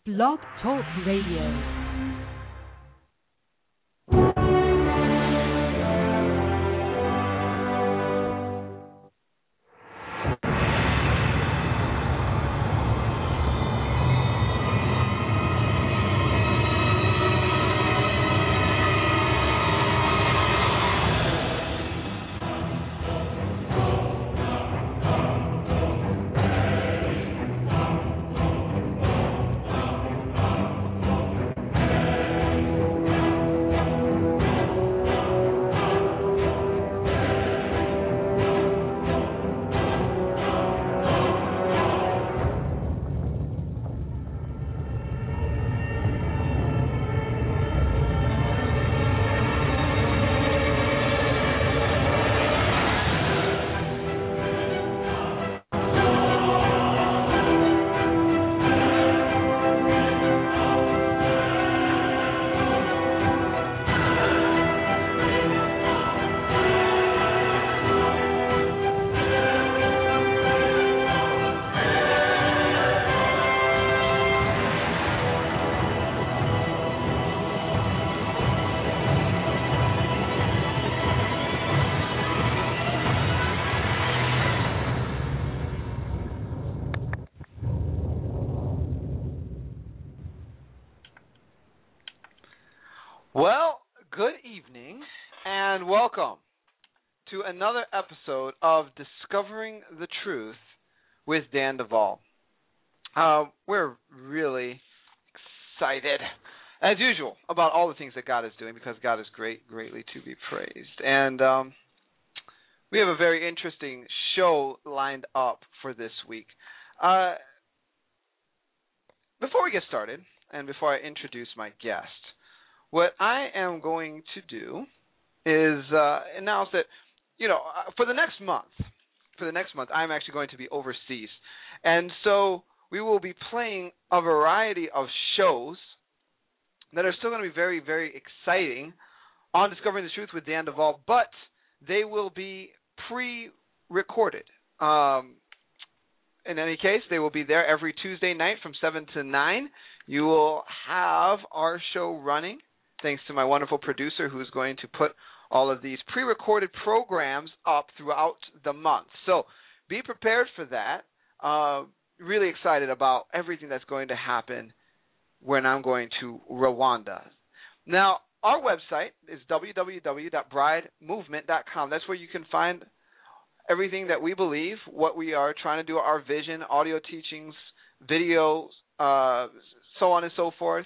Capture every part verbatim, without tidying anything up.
Blog Talk Radio. Well, good evening, and welcome to another episode of Discovering the Truth with Dan Duvall. Uh, we're really excited, as usual, about all the things that God is doing, because God is great, greatly to be praised. And um, we have a very interesting show lined up for this week. Uh, before we get started, and before I introduce my guest, what I am going to do is uh, announce that, you know, uh, for the next month, for the next month, I'm actually going to be overseas. And so we will be playing a variety of shows that are still going to be very, very exciting on Discovering the Truth with Dan Duvall, but they will be pre-recorded. Um, in any case, they will be there every Tuesday night from seven to nine. You will have our show running, thanks to my wonderful producer who's going to put all of these pre-recorded programs up throughout the month. So be prepared for that. Uh, really excited about everything that's going to happen when I'm going to Rwanda. Now, our website is w w w dot bride movement dot com. That's where you can find everything that we believe, what we are trying to do, our vision, audio teachings, videos, uh, so on and so forth.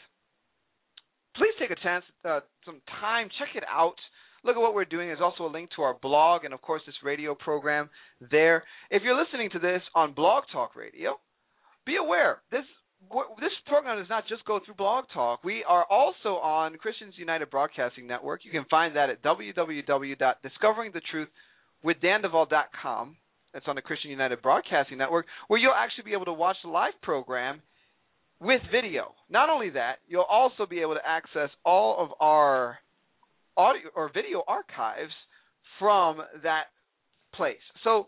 Please take a chance, uh, some time, check it out. Look at what we're doing. There's also a link to our blog and, of course, this radio program there. If you're listening to this on Blog Talk Radio, be aware, this this program does not just go through Blog Talk. We are also on Christians United Broadcasting Network. You can find that at w w w dot discovering the truth with dan duvall dot com. That's on the Christian United Broadcasting Network, where you'll actually be able to watch the live program with video. Not only that, you'll also be able to access all of our audio or video archives from that place. So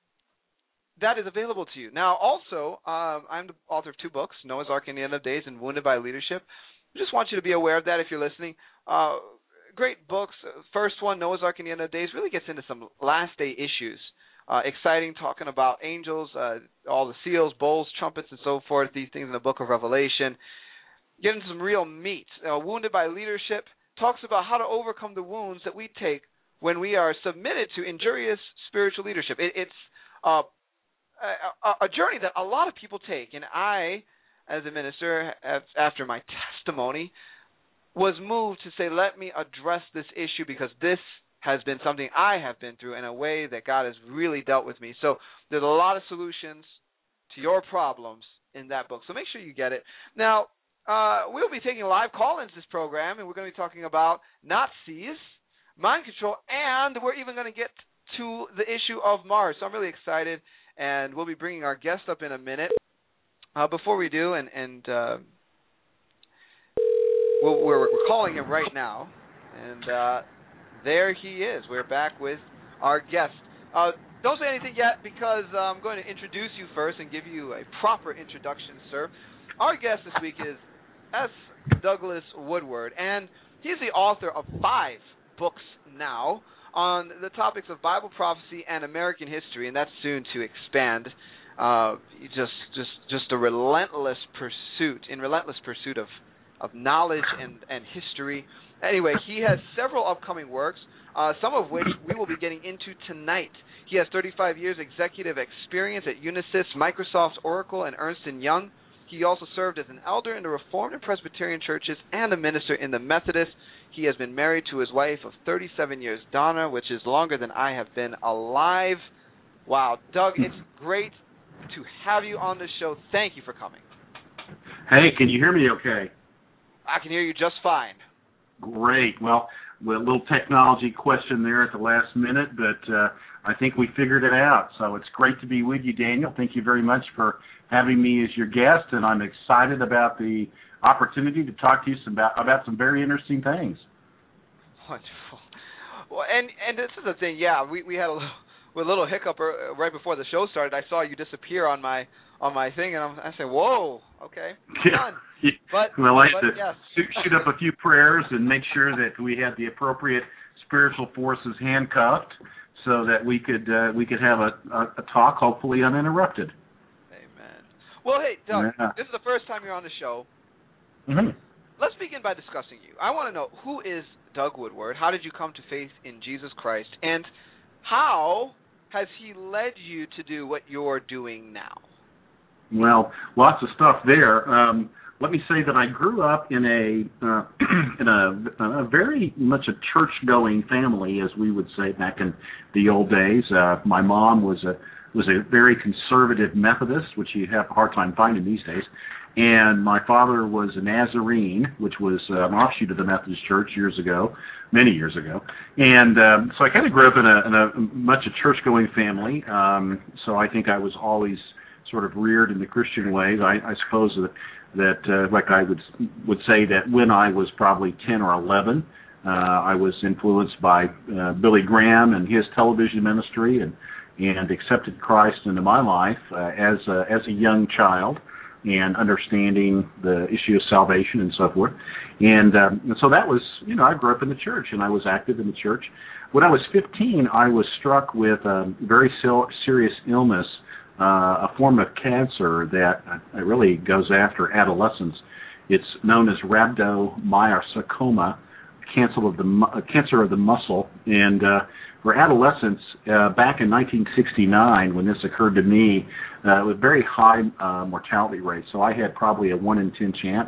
that is available to you. Now, also, um, I'm the author of two books, Noah's Ark in the End of Days and Wounded by Leadership. I just want you to be aware of that if you're listening. Uh, great books. First one, Noah's Ark in the End of Days, really gets into some last day issues. Uh, exciting, talking about angels, uh, all the seals, bowls, trumpets, and so forth, these things in the book of Revelation. Getting some real meat. Uh, Wounded by Leadership talks about how to overcome the wounds that we take when we are submitted to injurious spiritual leadership. It, it's uh, a, a journey that a lot of people take, and I, as a minister, after my testimony, was moved to say, let me address this issue, because this has been something I have been through in a way that God has really dealt with me. So there's a lot of solutions to your problems in that book. So make sure you get it. Now, uh, we'll be taking live call-ins this program, and we're going to be talking about Nazis, mind control, and we're even going to get to the issue of Mars. So I'm really excited, and we'll be bringing our guest up in a minute. Uh, before we do, and, and uh, we're, we're calling him right now, and uh, there he is. We're back with our guest. Uh, don't say anything yet, because uh, I'm going to introduce you first and give you a proper introduction, sir. our guest this week is S. Douglas Woodward, and he's the author of five books now on the topics of Bible prophecy and American history, and that's soon to expand. Uh, just, just, just a relentless pursuit, in relentless pursuit of, of knowledge and, and history. Anyway, he has several upcoming works, uh, some of which we will be getting into tonight. He has thirty-five years executive experience at Unisys, Microsoft's Oracle, and Ernst and Young. He also served as an elder in the Reformed and Presbyterian churches and a minister in the Methodist. He has been married to his wife of thirty-seven years, Donna, which is longer than I have been alive. Wow. Doug, it's great to have you on the show. Thank you for coming. Hey, can you hear me okay? I can hear you just fine. Great. Well, a little technology question there at the last minute, but uh, I think we figured it out. So it's great to be with you, Daniel. Thank you very much for having me as your guest, and I'm excited about the opportunity to talk to you some about, about some very interesting things. Wonderful. Well, and and this is the thing, yeah, we, we had a little, a little hiccup right before the show started. I saw you disappear on my on my thing, and I'm, I said, whoa, okay, yeah. done. But, well, I but, had to yes. shoot, shoot up a few prayers and make sure that we had the appropriate spiritual forces handcuffed so that we could uh, we could have a, a, a talk, hopefully uninterrupted. Amen. Well, hey, Doug, yeah. This is the first time you're on the show. Mm-hmm. Let's begin by discussing you. I want to know, who is Doug Woodward? How did you come to faith in Jesus Christ? And how has he led you to do what you're doing now? Well, lots of stuff there. Um, let me say that I grew up in a uh, in a, a very much a church-going family, as we would say back in the old days. Uh, my mom was a was a very conservative Methodist, which you have a hard time finding these days. And my father was a Nazarene, which was uh, an offshoot of the Methodist Church years ago, many years ago. And um, so I kind of grew up in a, in a much a church-going family. Um, so I think I was always sort of reared in the Christian ways. I, I suppose that, that uh, like I would would say that when I was probably ten or eleven, uh, I was influenced by uh, Billy Graham and his television ministry, and and accepted Christ into my life uh, as a, as a young child, and understanding the issue of salvation and so forth. And, um, and so that was, you know, I grew up in the church, and I was active in the church. When I was fifteen, I was struck with a very serious illness, uh, a form of cancer that uh, really goes after adolescents. It's known as rhabdomyosarcoma, cancer of the, uh, cancer of the muscle. And uh, for adolescents, uh, back in nineteen sixty-nine, when this occurred to me, uh, with very high uh, mortality rate. So I had probably a one in ten chance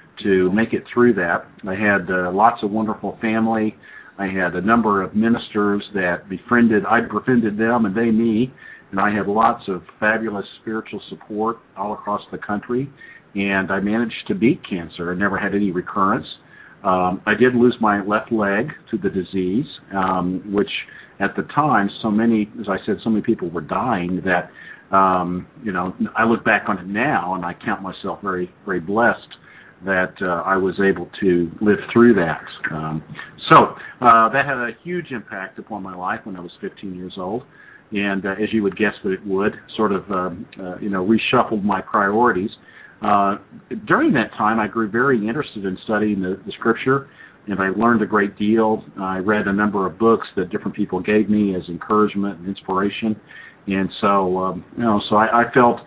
to make it through that. I had uh, lots of wonderful family. I had a number of ministers that befriended, I befriended them and they me, and I had lots of fabulous spiritual support all across the country, and I managed to beat cancer. I never had any recurrence. Um, I did lose my left leg to the disease, um, which at the time, so many, as I said, so many people were dying that, um, you know, I look back on it now and I count myself very, very blessed that uh, I was able to live through that. Um, so uh, that had a huge impact upon my life when I was fifteen years old. And uh, as you would guess that it would, sort of, um, uh, you know, reshuffled my priorities. Uh, during that time, I grew very interested in studying the, the Scripture, and I learned a great deal. I read a number of books that different people gave me as encouragement and inspiration, and so, um, you know, so I, I felt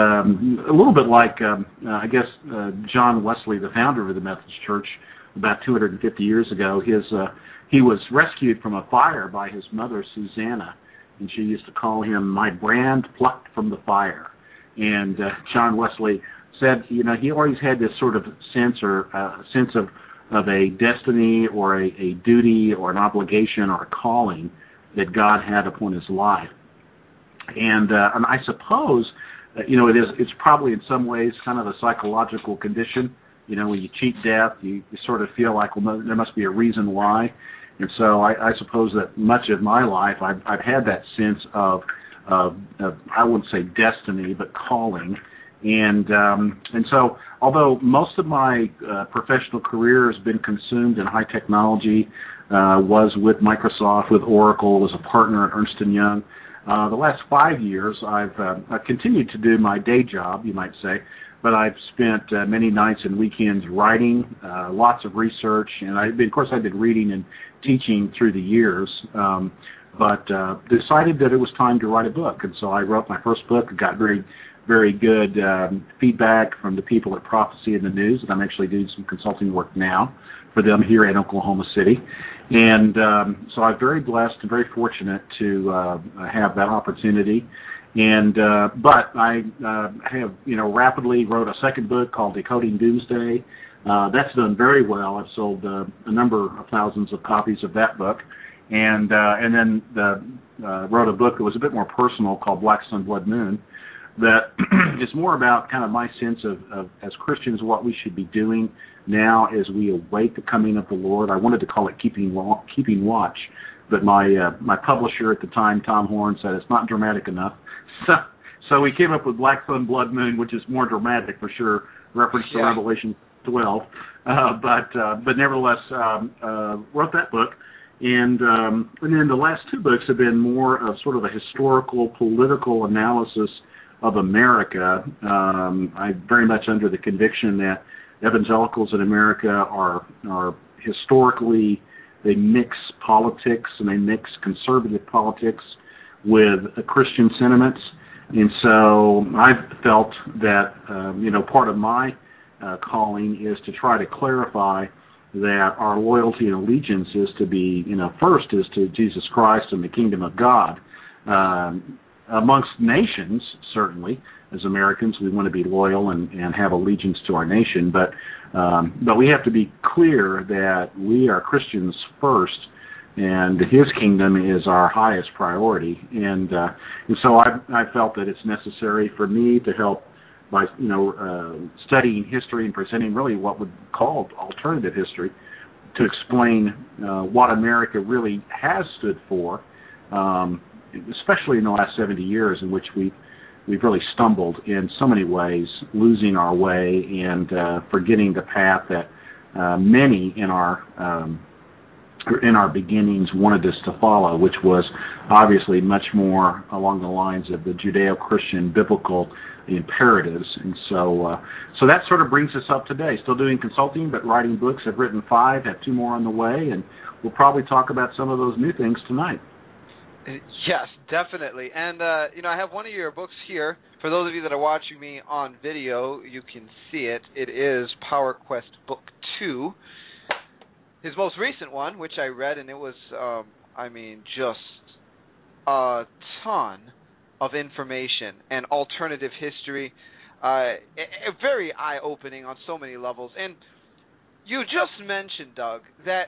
um, a little bit like, um, uh, I guess, uh, John Wesley, the founder of the Methodist Church, about two hundred fifty years ago. His uh, he was rescued from a fire by his mother, Susanna, and she used to call him "my brand plucked from the fire." And uh, John Wesley said, you know, he always had this sort of sense or uh, sense of, of a destiny or a, a duty or an obligation or a calling that God had upon his life. And, uh, and I suppose, uh, you know, it is, it's probably in some ways kind of a psychological condition. You know, when you cheat death, you, you sort of feel like, well, there must be a reason why. And so I, I suppose that much of my life I've, I've had that sense of, of, of, I wouldn't say destiny, but calling. And um, and so, although most of my uh, professional career has been consumed in high technology, uh, was with Microsoft, with Oracle, was a partner at Ernst and Young. Uh, the last five years, I've, uh, I've continued to do my day job, you might say, but I've spent uh, many nights and weekends writing, uh, lots of research, and I, of course I've been reading and teaching through the years, um, but uh, decided that it was time to write a book, and so I wrote my first book. Got very, very good um, feedback from the people at Prophecy in the News, and I'm actually doing some consulting work now for them here in Oklahoma City. And um, so I'm very blessed and very fortunate to uh, have that opportunity. And uh, but I uh, have, you know, rapidly wrote a second book called Decoding Doomsday. Uh, that's done very well. I've sold uh, a number of thousands of copies of that book. And uh, and then the, uh, wrote a book that was a bit more personal called Black Sun, Blood Moon, that is more about kind of my sense of, of, as Christians, what we should be doing now as we await the coming of the Lord. I wanted to call it Keeping wa- Keeping Watch, but my uh, my publisher at the time, Tom Horn, said it's not dramatic enough. So, so we came up with Black Sun, Blood Moon, which is more dramatic for sure, reference to yeah. Revelation twelve. Uh, but uh, but nevertheless, um, uh, wrote that book. And um, and then the last two books have been more of sort of a historical, political analysis of America. Um, I'm very much under the conviction that evangelicals in America are are historically, they mix politics and they mix conservative politics with uh, Christian sentiments. And so I've felt that, um, you know, part of my uh, calling is to try to clarify that our loyalty and allegiance is to be, you know, first is to Jesus Christ and the kingdom of God. Um, amongst nations, certainly, as Americans, we want to be loyal and, and have allegiance to our nation, but um, but we have to be clear that we are Christians first, and His kingdom is our highest priority. And uh, and so I I felt that it's necessary for me to help by, you know, uh, studying history and presenting really what would be called alternative history to explain uh, what America really has stood for, um, especially in the last seventy years in which we've, we've really stumbled in so many ways, losing our way and uh, forgetting the path that uh, many in our um, in our beginnings wanted us to follow, which was obviously much more along the lines of the Judeo-Christian biblical imperatives. And so uh, so that sort of brings us up today. Still doing consulting, but writing books. I've written five, have two more on the way, and we'll probably talk about some of those new things tonight. Yes, definitely. And, uh, you know, I have one of your books here. For those of you that are watching me on video, you can see it. It is Power Quest Book two. His most recent one, which I read, and it was, um, I mean, just a ton of information and alternative history. Uh, very eye-opening on so many levels. And you just mentioned, Doug, that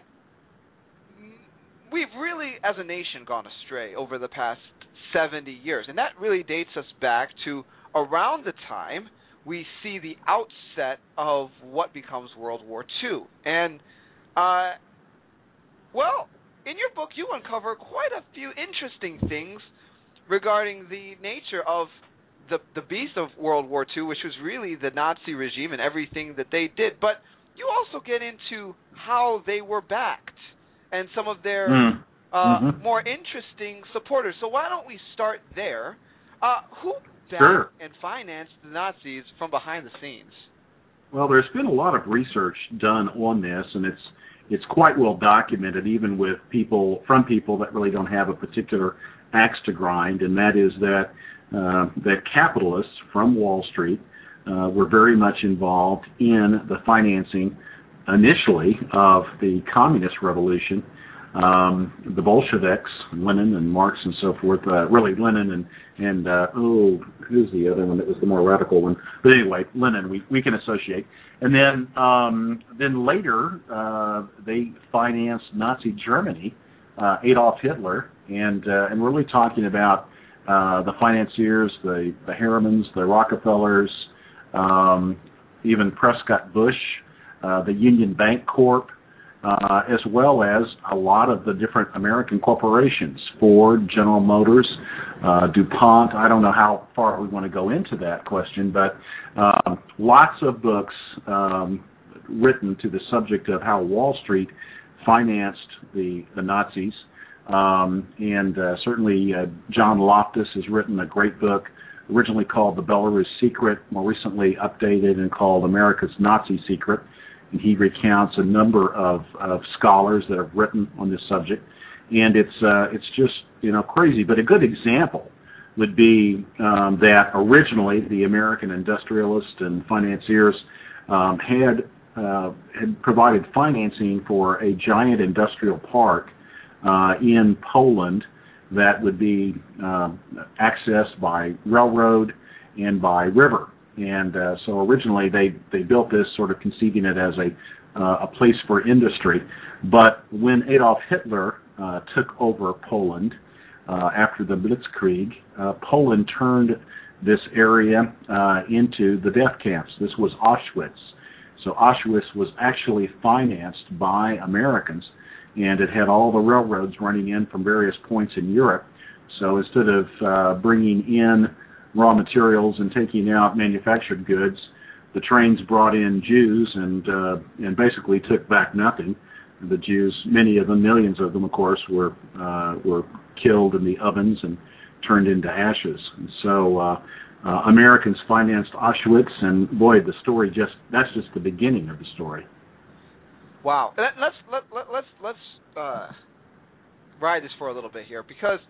we've really, as a nation, gone astray over the past seventy years. And that really dates us back to around the time we see the outset of what becomes World War Two. And Uh, well, in your book, you uncover quite a few interesting things regarding the nature of the the beast of World War Two, which was really the Nazi regime and everything that they did. But you also get into how they were backed and some of their mm. uh, mm-hmm. more interesting supporters. So why don't we start there? Uh, who backed sure. and financed the Nazis from behind the scenes? Well, there's been a lot of research done on this, and it's it's quite well documented, even with people from people that really don't have a particular axe to grind, and that is that uh, that capitalists from Wall Street uh, were very much involved in the financing initially of the communist revolution. Um, the Bolsheviks, Lenin and Marx and so forth, uh, really Lenin and, and uh, oh, who's the other one that was the more radical one? But anyway, Lenin, we, we can associate. And then um, then later, uh, they financed Nazi Germany, uh, Adolf Hitler, and uh, and we're really talking about uh, the financiers, the, the Harrimans, the Rockefellers, um, even Prescott Bush, uh, the Union Bank Corp, Uh, as well as a lot of the different American corporations, Ford, General Motors, uh, DuPont. I don't know how far we want to go into that question, but um, lots of books um, written to the subject of how Wall Street financed the, the Nazis. Um, and uh, certainly uh, John Loftus has written a great book originally called The Belarus Secret, more recently updated and called America's Nazi Secret. And he recounts a number of, of scholars that have written on this subject. And it's uh, it's just, you know, crazy. But a good example would be um, that originally the American industrialists and financiers um, had uh, had provided financing for a giant industrial park uh, in Poland that would be uh, accessed by railroad and by river. And uh, so originally they, they built this sort of conceiving it as a uh, a place for industry. But when Adolf Hitler uh, took over Poland uh, after the Blitzkrieg, uh, Poland turned this area uh, into the death camps. This was Auschwitz. So Auschwitz was actually financed by Americans, and it had all the railroads running in from various points in Europe. So instead of uh, bringing in raw materials and taking out manufactured goods, the trains brought in Jews and uh, and basically took back nothing. The Jews, many of them, millions of them, of course, were uh, were killed in the ovens and turned into ashes. And so uh, uh, Americans financed Auschwitz, and boy, the story just that's just the beginning of the story. Wow. Let's let, let, let's let's uh, ride this for a little bit here, because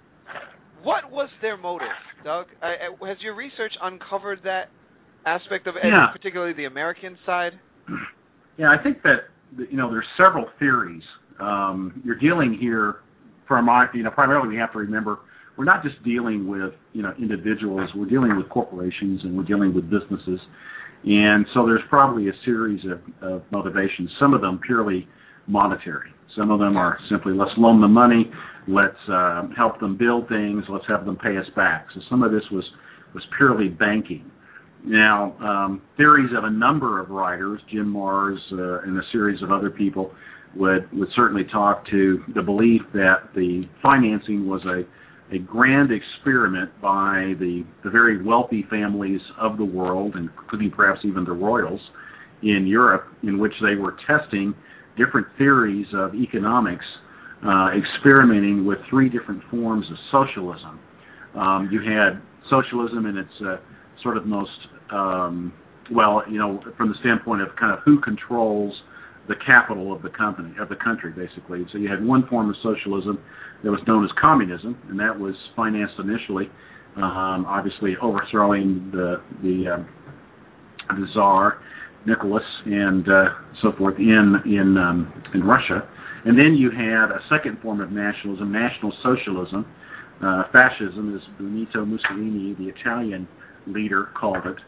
what was their motive, Doug? I, I, has your research uncovered that aspect of it, yeah. particularly the American side? Yeah, I think that, you know, there's several theories. Um, you're dealing here, from our, you know, primarily we have to remember we're not just dealing with, you know, individuals. We're dealing with corporations and we're dealing with businesses. And so there's probably a series of, of motivations, some of them purely monetary. Some of them are simply, let's loan them money, let's uh, help them build things, let's have them pay us back. So some of this was, was purely banking. Now, um, theories of a number of writers, Jim Marrs uh, and a series of other people, would, would certainly talk to the belief that the financing was a, a grand experiment by the, the very wealthy families of the world, including perhaps even the royals in Europe, in which they were testing different theories of economics, uh, experimenting with three different forms of socialism. Um, you had socialism in its uh, sort of most, um, well, you know, from the standpoint of kind of who controls the capital of the company, of the country, basically. So you had one form of socialism that was known as communism, and that was financed initially, um, obviously overthrowing the the, um, the Tsar, Nicholas, and uh, so forth in in um, in Russia. And then you had a second form of nationalism, National Socialism, uh, fascism, as Benito Mussolini, the Italian leader, called it,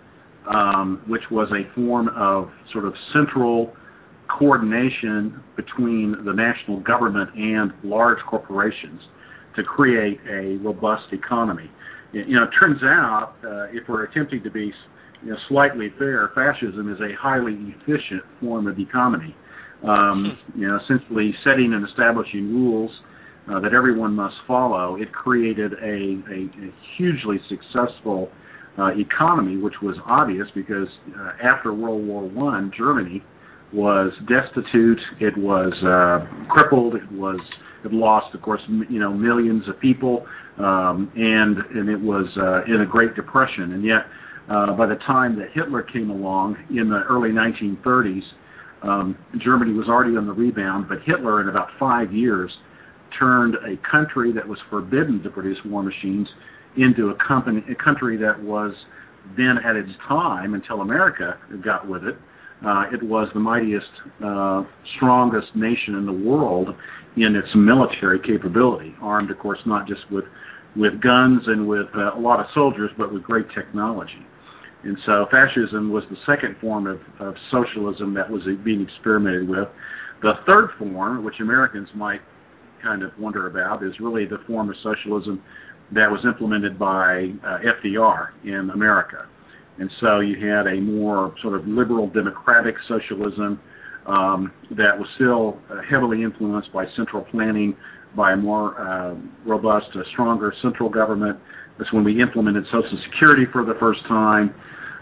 um, which was a form of sort of central coordination between the national government and large corporations to create a robust economy. You know, it turns out, uh, if we're attempting to be, you know, slightly fair, fascism is a highly efficient form of economy. Um, you know, essentially setting and establishing rules uh, that everyone must follow. It created a, a, a hugely successful uh, economy, which was obvious because uh, after World War One, Germany was destitute. It was uh, crippled. It was it lost, of course, m- you know, millions of people, um, and and it was uh, in a Great Depression. And yet, uh, by the time that Hitler came along in the early nineteen thirties, um, Germany was already on the rebound. But Hitler, in about five years, turned a country that was forbidden to produce war machines into a, company, a country that was then at its time, until America got with it, Uh, it was the mightiest, uh, strongest nation in the world in its military capability, armed, of course, not just with, with guns and with uh, a lot of soldiers, but with great technology. And so fascism was the second form of, of socialism that was being experimented with. The third form, which Americans might kind of wonder about, is really the form of socialism that was implemented by uh, F D R in America. And so you had a more sort of liberal democratic socialism um, that was still uh, heavily influenced by central planning, by a more uh, robust, uh, stronger central government. That's when we implemented Social Security for the first time.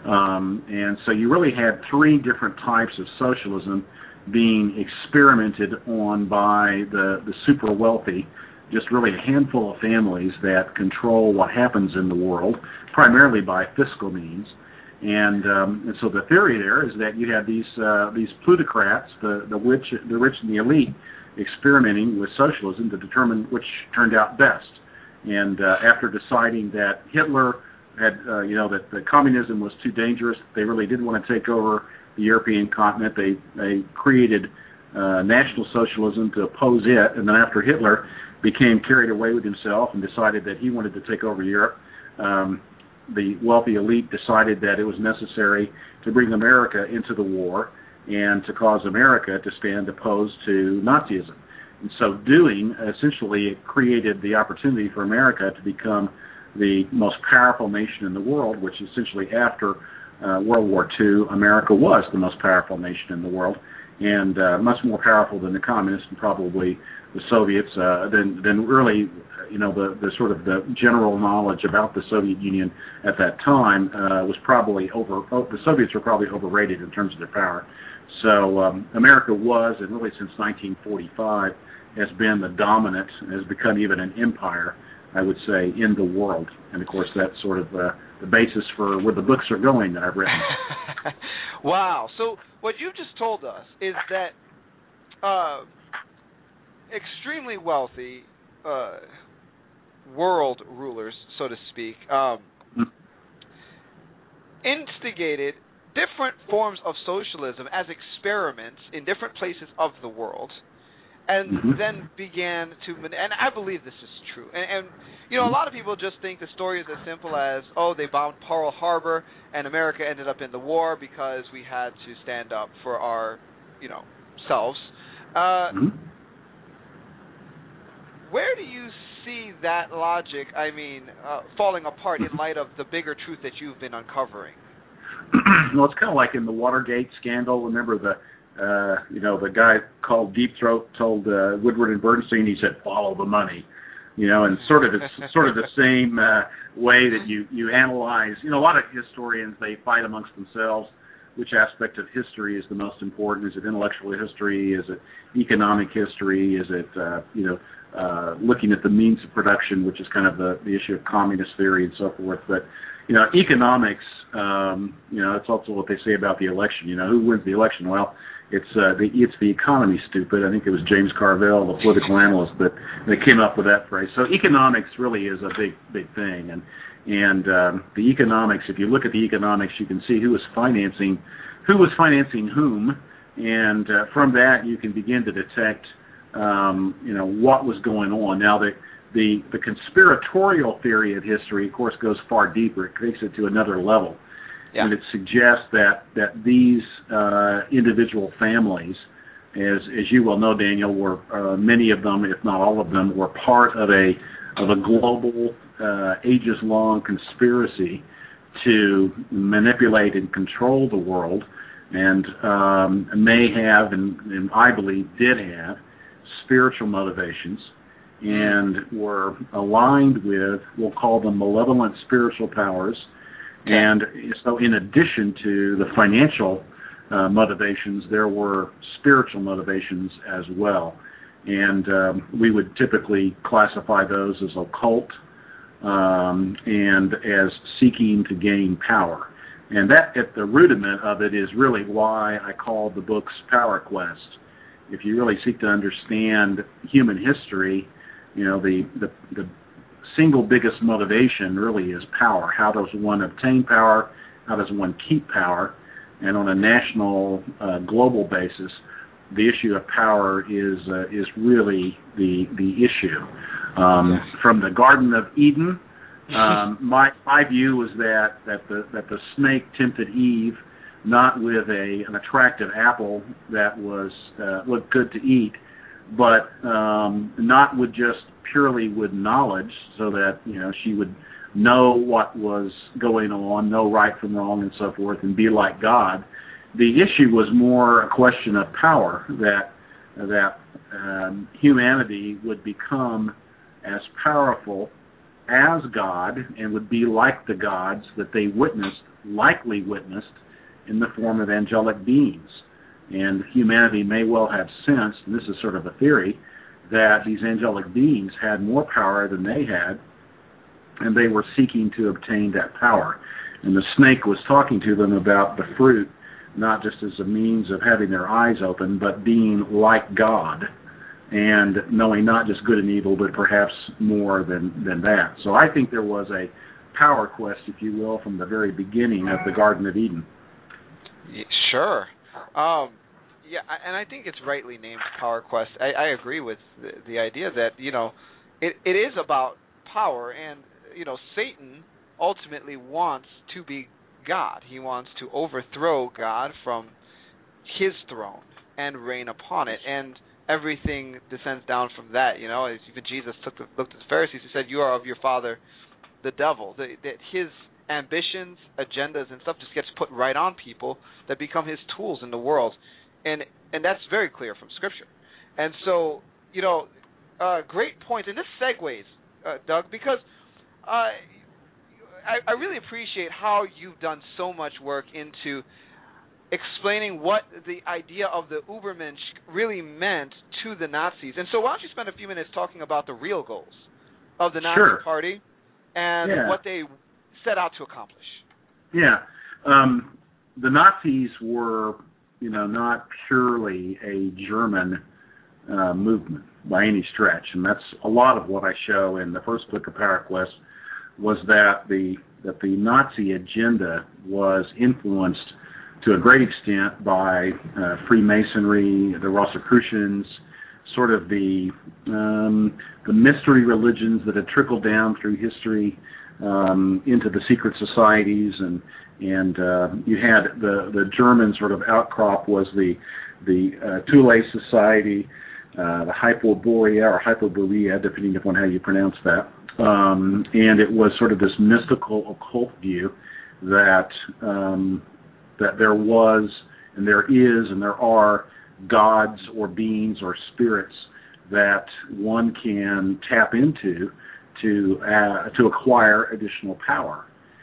Um, and so you really had three different types of socialism being experimented on by the, the super wealthy just really a handful of families that control what happens in the world, primarily by fiscal means. And, um, and so the theory there is that you have these uh, these plutocrats, the the rich, the rich and the elite, experimenting with socialism to determine which turned out best. And uh, after deciding that Hitler had, uh, you know, that the communism was too dangerous, they really didn't want to take over the European continent. They they created uh, National Socialism to oppose it. And then after Hitler became carried away with himself and decided that he wanted to take over Europe, um, the wealthy elite decided that it was necessary to bring America into the war and to cause America to stand opposed to Nazism. And so doing, essentially, it created the opportunity for America to become the most powerful nation in the world, which essentially after uh, World War Two, America was the most powerful nation in the world, and uh, much more powerful than the communists and probably the Soviets, uh, than, than really, you know, the, the sort of the general knowledge about the Soviet Union at that time uh, was probably over, oh, the Soviets were probably overrated in terms of their power. So um, America was, and really since nineteen forty-five, has been the dominant, has become even an empire, I would say, in the world. And, of course, that's sort of uh, the basis for where the books are going that I've written. Wow. So what you just told us is that uh, extremely wealthy uh, world rulers, so to speak, um, mm-hmm. instigated different forms of socialism as experiments in different places of the world, and mm-hmm. then began to, and I believe this is true. And, and, you know, a lot of people just think the story is as simple as, oh, they bombed Pearl Harbor, and America ended up in the war because we had to stand up for our, you know, selves. Uh, mm-hmm. Where do you see that logic, I mean, uh, falling apart in light of the bigger truth that you've been uncovering? Well, it's kind of like in the Watergate scandal. Remember the, uh, you know, the guy called Deep Throat told uh, Woodward and Bernstein, he said, "Follow the money," you know, and sort of it's sort of the same uh, way that you you analyze. You know, a lot of historians, they fight amongst themselves. Which aspect of history is the most important? Is it intellectual history? Is it economic history? Is it uh, you know uh, looking at the means of production, which is kind of the, the issue of communist theory and so forth? But you know, economics. Um, you know, it's also what they say about the election. You know, who wins the election? Well, it's uh, the it's the economy, stupid. I think it was James Carville, the political analyst, that, that came up with that phrase. So economics really is a big, big thing. And and um, the economics, if you look at the economics, you can see who was financing, who was financing whom, and uh, from that you can begin to detect, um, you know, what was going on. Now the The, the conspiratorial theory of history, of course, goes far deeper. It takes it to another level. Yeah. And it suggests that, that these uh, individual families, as as you well know, Daniel, were uh, many of them, if not all of them, were part of a of a global, uh, ages-long conspiracy to manipulate and control the world, and um, may have, and, and I believe did have, spiritual motivations, and were aligned with, we'll call them malevolent spiritual powers. And so in addition to the financial uh, motivations, there were spiritual motivations as well. And um, we would typically classify those as occult um, and as seeking to gain power. And that, at the rudiment of it, is really why I called the books Power Quest. If you really seek to understand human history, you know, the, the the single biggest motivation really is power. How does one obtain power? How does one keep power? And on a national, uh, global basis, the issue of power is uh, is really the the issue. Um, from the Garden of Eden, um, my my view was that that the that the snake tempted Eve not with a an attractive apple that was uh, looked good to eat, but um, not with just purely with knowledge, so that, you know, she would know what was going on, know right from wrong, and so forth, and be like God. The issue was more a question of power, that that um, humanity would become as powerful as God and would be like the gods that they witnessed, likely witnessed, in the form of angelic beings. And humanity may well have sensed, and this is sort of a theory, that these angelic beings had more power than they had, and they were seeking to obtain that power. And the snake was talking to them about the fruit, not just as a means of having their eyes open, but being like God and knowing not just good and evil, but perhaps more than, than that. So I think there was a power quest, if you will, from the very beginning of the Garden of Eden. Sure. Um, yeah, and I think it's rightly named Power Quest. I, I agree with the, the idea that, you know, it, it is about power, and, you know, Satan ultimately wants to be God. He wants to overthrow God from his throne and reign upon it, and everything descends down from that. You know, as even Jesus took the, looked at the Pharisees and said, "You are of your father, the devil." That, that his ambitions, agendas, and stuff just gets put right on people that become his tools in the world, and and that's very clear from Scripture. And so, you know, uh, great point, and this segues, uh, Doug, because uh, I, I really appreciate how you've done so much work into explaining what the idea of the Übermensch really meant to the Nazis. And so why don't you spend a few minutes talking about the real goals of the Nazi sure. Party and yeah. what they set out to accomplish? Yeah. Um, the Nazis were, you know, not purely a German uh, movement by any stretch. And that's a lot of what I show in the first book of Power Quest, was that the that the Nazi agenda was influenced to a great extent by uh, Freemasonry, the Rosicrucians, sort of the um, the mystery religions that had trickled down through history um, into the secret societies, and and uh, you had the the German sort of outcrop was the the uh, Thule Society, uh, the Hyperborea or Hyperborea, depending upon how you pronounce that. Um, and it was sort of this mystical occult view that um, that there was and there is and there are gods or beings or spirits that one can tap into to uh, to acquire additional power.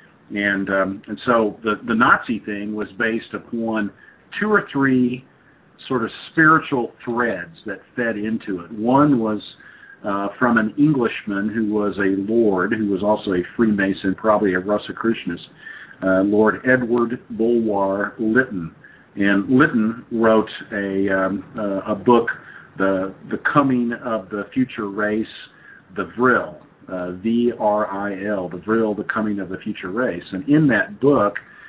And um, and so the the Nazi thing was based upon two or three sort of spiritual threads that fed into it. One was Uh, from an Englishman who was a lord, who was also a Freemason, probably a Rosicrucianist, uh, Lord Edward Bulwer Lytton. And Lytton wrote a um, uh, a book, the the Coming of the Future Race, the Vril, uh, V R I L, the Vril, the Coming of the Future Race. And in that book,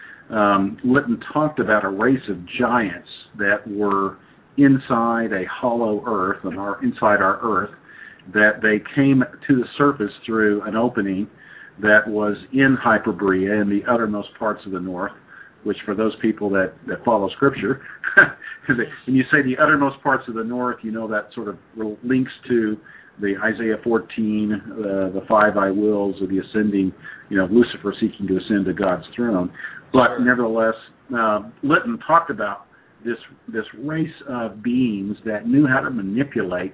um, Lytton talked about a race of giants that were inside a hollow earth, and our inside our earth, that they came to the surface through an opening that was in Hyperborea, in the uttermost parts of the north, which for those people that, that follow Scripture, when you say the uttermost parts of the north, you know that sort of links to the Isaiah fourteen, uh, the five I wills of the ascending, you know, Lucifer seeking to ascend to God's throne. But sure. nevertheless, uh, Lytton talked about this this race of beings that knew how to manipulate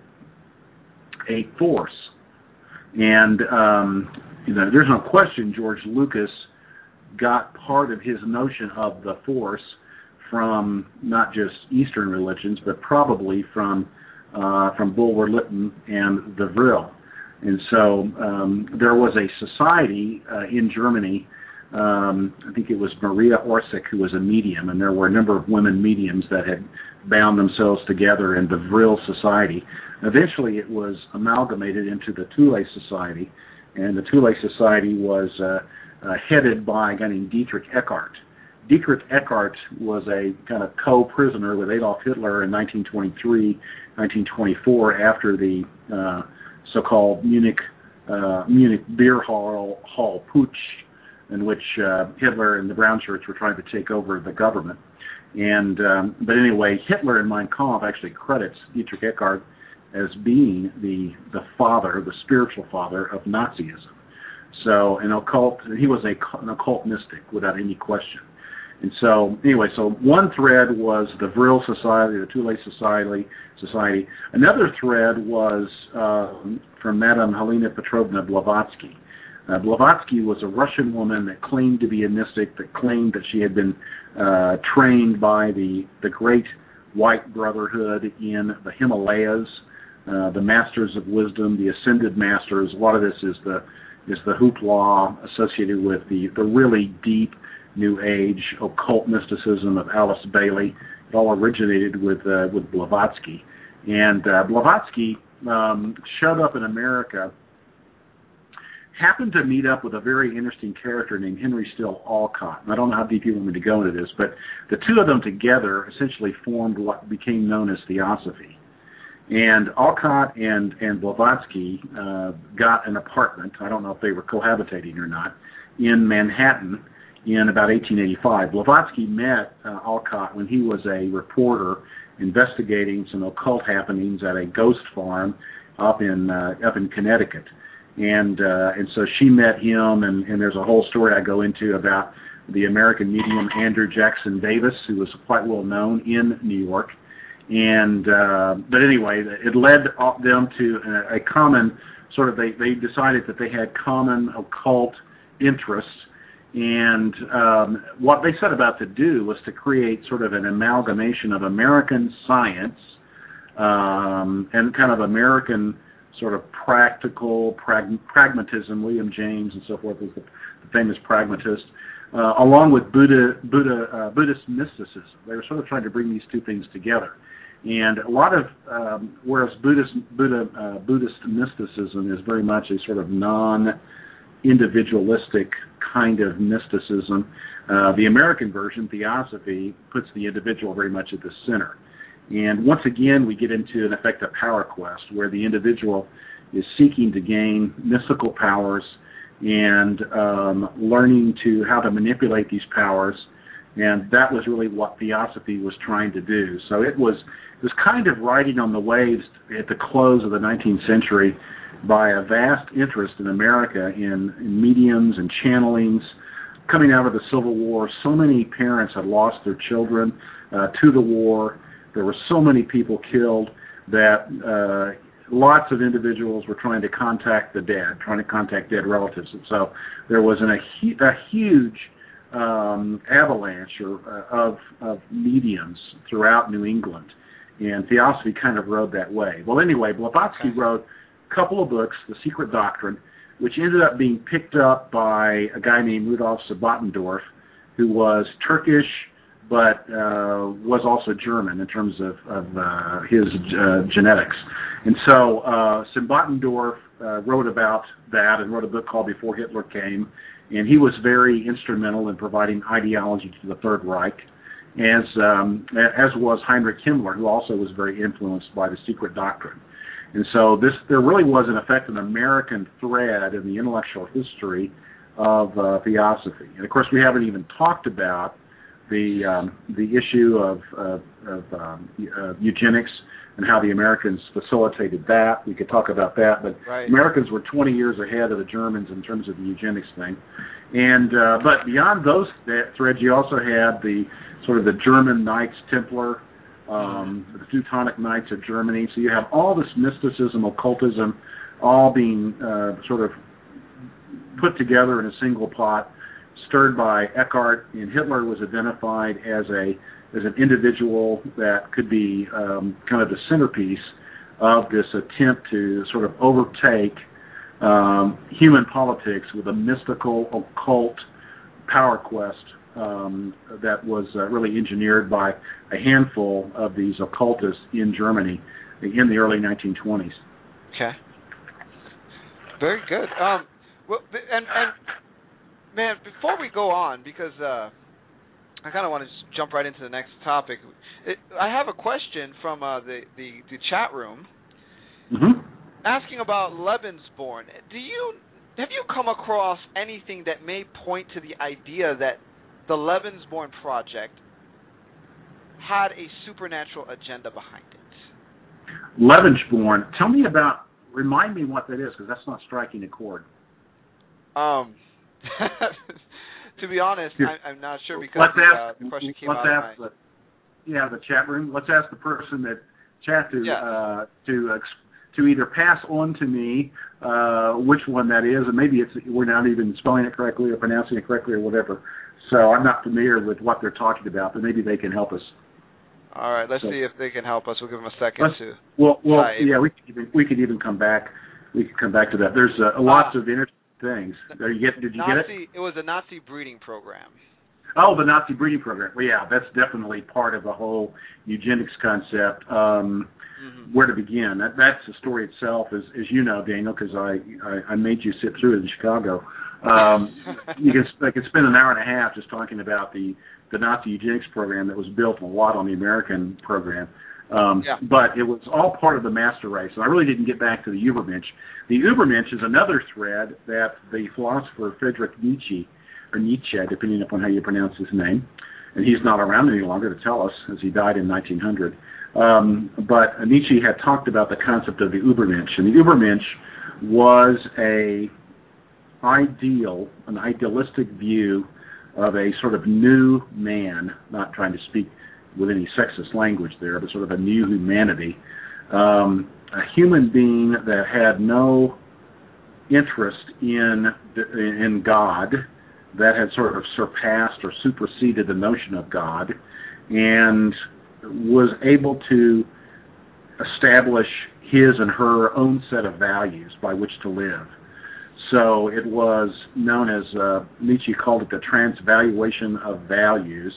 a force. And, um, you know, there's no question George Lucas got part of his notion of the force from not just Eastern religions, but probably from uh, from Bulwer Lytton and the Vril. And so um, there was a society uh, in Germany, um, I think it was Maria Orsic, who was a medium, and there were a number of women mediums that had bound themselves together in the Vril Society. Eventually, it was amalgamated into the Thule Society, and the Thule Society was uh, uh, headed by a guy named Dietrich Eckart. Dietrich Eckart was a kind of co-prisoner with Adolf Hitler in nineteen twenty-three, nineteen twenty-four, after the uh, so-called Munich uh, Munich beer hall, hall putsch, in which uh, Hitler and the Brown Shirts were trying to take over the government. And um, but anyway, Hitler in Mein Kampf actually credits Dietrich Eckart as being the the father, the spiritual father of Nazism. So an occult, he was a, an occult mystic without any question. And so anyway, so one thread was the Vril Society, the Thule Society. Society. Another thread was uh, from Madame Helena Petrovna Blavatsky. Uh, Blavatsky was a Russian woman that claimed to be a mystic, that claimed that she had been uh, trained by the, the great White Brotherhood in the Himalayas, uh, the Masters of Wisdom, the Ascended Masters. A lot of this is the is the hoopla associated with the, the really deep New Age occult mysticism of Alice Bailey. It all originated with uh, with Blavatsky. And uh, Blavatsky um, showed up in America, happened to meet up with a very interesting character named Henry Still Olcott. And I don't know how deep you want me to go into this, but the two of them together essentially formed what became known as Theosophy. And Olcott and, and Blavatsky uh, got an apartment, I don't know if they were cohabitating or not, in Manhattan in about eighteen eighty-five. Blavatsky met uh, Olcott when he was a reporter investigating some occult happenings at a ghost farm up in uh, up in Connecticut. And uh, and so she met him, and, and there's a whole story I go into about the American medium Andrew Jackson Davis, who was quite well known in New York. And uh, but anyway, it led them to a, a common sort of, they, they decided that they had common occult interests. And um, what they set about to do was to create sort of an amalgamation of American science um, and kind of American sort of practical prag- pragmatism. William James and so forth was the, the famous pragmatist, uh, along with Buddha, Buddha, uh, Buddhist mysticism. They were sort of trying to bring these two things together. And a lot of, um, whereas Buddhist, Buddha, uh, Buddhist mysticism is very much a sort of non-individualistic kind of mysticism, uh, the American version, Theosophy, puts the individual very much at the center. And once again, we get into, in effect, a power quest where the individual is seeking to gain mystical powers and um, learning to how to manipulate these powers. And that was really what Theosophy was trying to do. So it was it was kind of riding on the waves at the close of the nineteenth century by a vast interest in America in, in mediums and channelings. Coming out of the Civil War, so many parents had lost their children uh, to the war. There were so many people killed that uh, lots of individuals were trying to contact the dead, trying to contact dead relatives. And so there was an, a, hu- a huge um, avalanche or, uh, of, of mediums throughout New England. And Theosophy kind of rode that wave. Well, anyway, Blavatsky okay. wrote a couple of books, The Secret Doctrine, which ended up being picked up by a guy named Rudolf Sebottendorf, who was Turkish, but uh, was also German in terms of, of uh, his uh, genetics. And so uh, Sebottendorf uh, wrote about that and wrote a book called Before Hitler Came, and he was very instrumental in providing ideology to the Third Reich, as um, as was Heinrich Himmler, who also was very influenced by the Secret Doctrine. And so this, there really was, in effect, an American thread in the intellectual history of uh, Theosophy. And, of course, we haven't even talked about the um, the issue of, of, of um, uh, eugenics and how the Americans facilitated that. We could talk about that, but right. Americans were twenty years ahead of the Germans in terms of the eugenics thing. And uh, but beyond those threads, you also had the sort of the German Knights Templar, um, the Teutonic Knights of Germany. So you have all this mysticism, occultism, all being uh, sort of put together in a single pot, stirred by Eckhart, and Hitler was identified as a as an individual that could be um, kind of the centerpiece of this attempt to sort of overtake um, human politics with a mystical, occult power quest um, that was uh, really engineered by a handful of these occultists in Germany in the early nineteen twenties. Okay. Very good. Um, well, and, and man, before we go on, because uh, I kind of want to just jump right into the next topic. It, I have a question from uh, the, the the chat room mm-hmm. asking about Lebensborn. Do you have you come across anything that may point to the idea that the Lebensborn project had a supernatural agenda behind it? Lebensborn. Tell me about. Remind me what that is, because that's not striking a chord. Um. To be honest, I, I'm not sure because let's the, ask, uh, the question came let's out ask of my... the, yeah, the chat room. Let's ask the person that chat to yes. uh, to uh, to either pass on to me uh, which one that is, and maybe it's we're not even spelling it correctly or pronouncing it correctly or whatever. So I'm not familiar with what they're talking about, but maybe they can help us. All right, let's so, see if they can help us. We'll give them a second to. Well, well, type. yeah, we could even we could even come back. We could come back to that. There's uh, lots uh, of interesting things. Are you get? Did you Nazi, get it? It was a Nazi breeding program. Oh, the Nazi breeding program. Well, yeah, that's definitely part of the whole eugenics concept. Um, mm-hmm. Where to begin? That, that's the story itself, as, as you know, Daniel, because I, I, I made you sit through it in Chicago. Um, you can I could spend an hour and a half just talking about the, the Nazi eugenics program that was built a lot on the American program. Um, yeah. But it was all part of the master race. And I really didn't get back to the Übermensch. The Übermensch is another thread that the philosopher Friedrich Nietzsche, or Nietzsche, depending upon how you pronounce his name, and he's not around any longer to tell us, as he died in nineteen hundred. Um, but Nietzsche had talked about the concept of the Übermensch, and the Übermensch was a ideal, an idealistic view of a sort of new man, not trying to speak with any sexist language there, but sort of a new humanity, um, a human being that had no interest in in God, that had sort of surpassed or superseded the notion of God, and was able to establish his and her own set of values by which to live. So it was known as, uh, Nietzsche called it the transvaluation of values,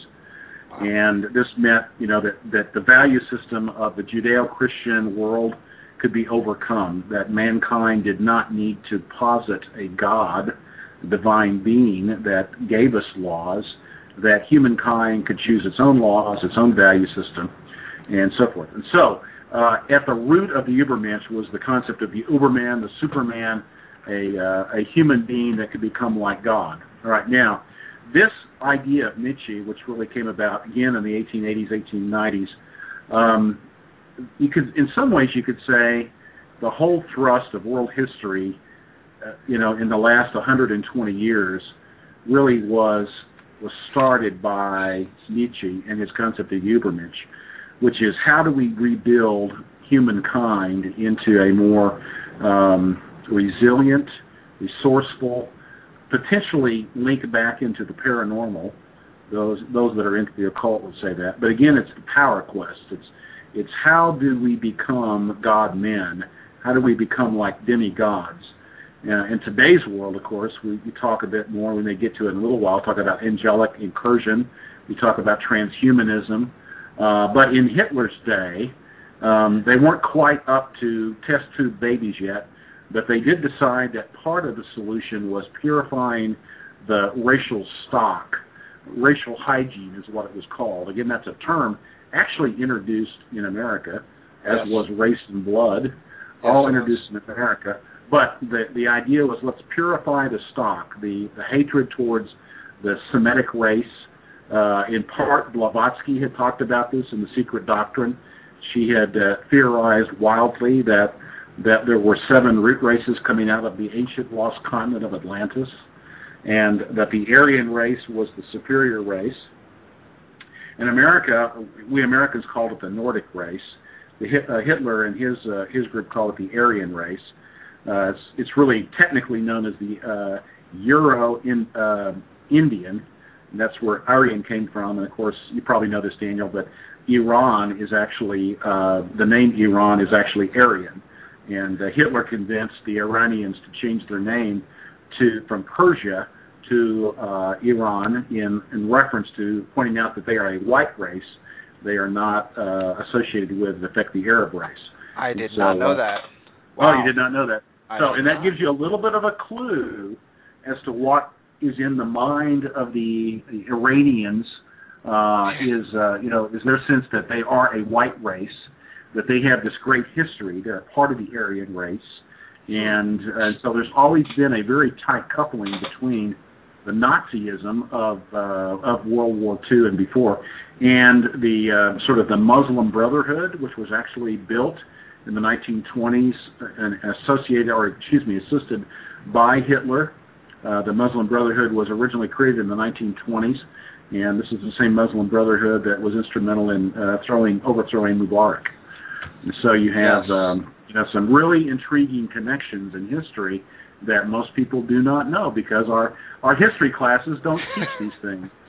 and this meant, you know, that, that the value system of the Judeo-Christian world could be overcome, that mankind did not need to posit a God, divine being that gave us laws, that humankind could choose its own laws, its own value system, and so forth. And so, uh, at the root of the Übermensch was the concept of the Uberman, the Superman, a, uh, a human being that could become like God. All right, now, this idea of Nietzsche, which really came about again in the eighteen eighties, eighteen nineties, um, you could, in some ways, you could say the whole thrust of world history, uh, you know, in the last one hundred twenty years, really was was started by Nietzsche and his concept of Übermensch, which is how do we rebuild humankind into a more um, resilient, resourceful, potentially link back into the paranormal. Those those that are into the occult would say that. But again, it's the power quest. It's it's how do we become God men? How do we become like demigods? Uh, in today's world, of course, we, we talk a bit more when they get to it in a little while, talk about angelic incursion. We talk about transhumanism. Uh, but in Hitler's day, um, they weren't quite up to test tube babies yet, but they did decide that part of the solution was purifying the racial stock. Racial hygiene is what it was called. Again, that's a term actually introduced in America, as yes. was race and blood, yes, all introduced in America. But the the idea was let's purify the stock, the, the hatred towards the Semitic race. Uh, in part, Blavatsky had talked about this in The Secret Doctrine. She had uh, theorized wildly that that there were seven root races coming out of the ancient lost continent of Atlantis, and that the Aryan race was the superior race. In America, we Americans called it the Nordic race. The Hit, uh, Hitler and his uh, his group called it the Aryan race. Uh, it's, it's really technically known as the uh, Euro-Indian, uh, and that's where Aryan came from. And of course, you probably know this, Daniel, but Iran is actually, uh, the name Iran is actually Aryan. And uh, Hitler convinced the Iranians to change their name to from Persia to uh, Iran in, in reference to pointing out that they are a white race. They are not uh, associated with, in effect, the Arab race. I did so, not know uh, that. Wow. Oh, you did not know that. I so, and that not. gives you a little bit of a clue as to what is in the mind of the, the Iranians. Uh, is uh, you know is their sense that they are a white race, that they have this great history. They're a part of the Aryan race, and uh, so there's always been a very tight coupling between the Nazism of uh, of World War Two and before, and the uh, sort of the Muslim Brotherhood, which was actually built in the nineteen twenties and associated, or excuse me, assisted by Hitler. Uh, the Muslim Brotherhood was originally created in the nineteen twenties, and this is the same Muslim Brotherhood that was instrumental in uh, throwing overthrowing Mubarak. And so you have yes. um, you know some really intriguing connections in history that most people do not know because our our history classes don't teach these things.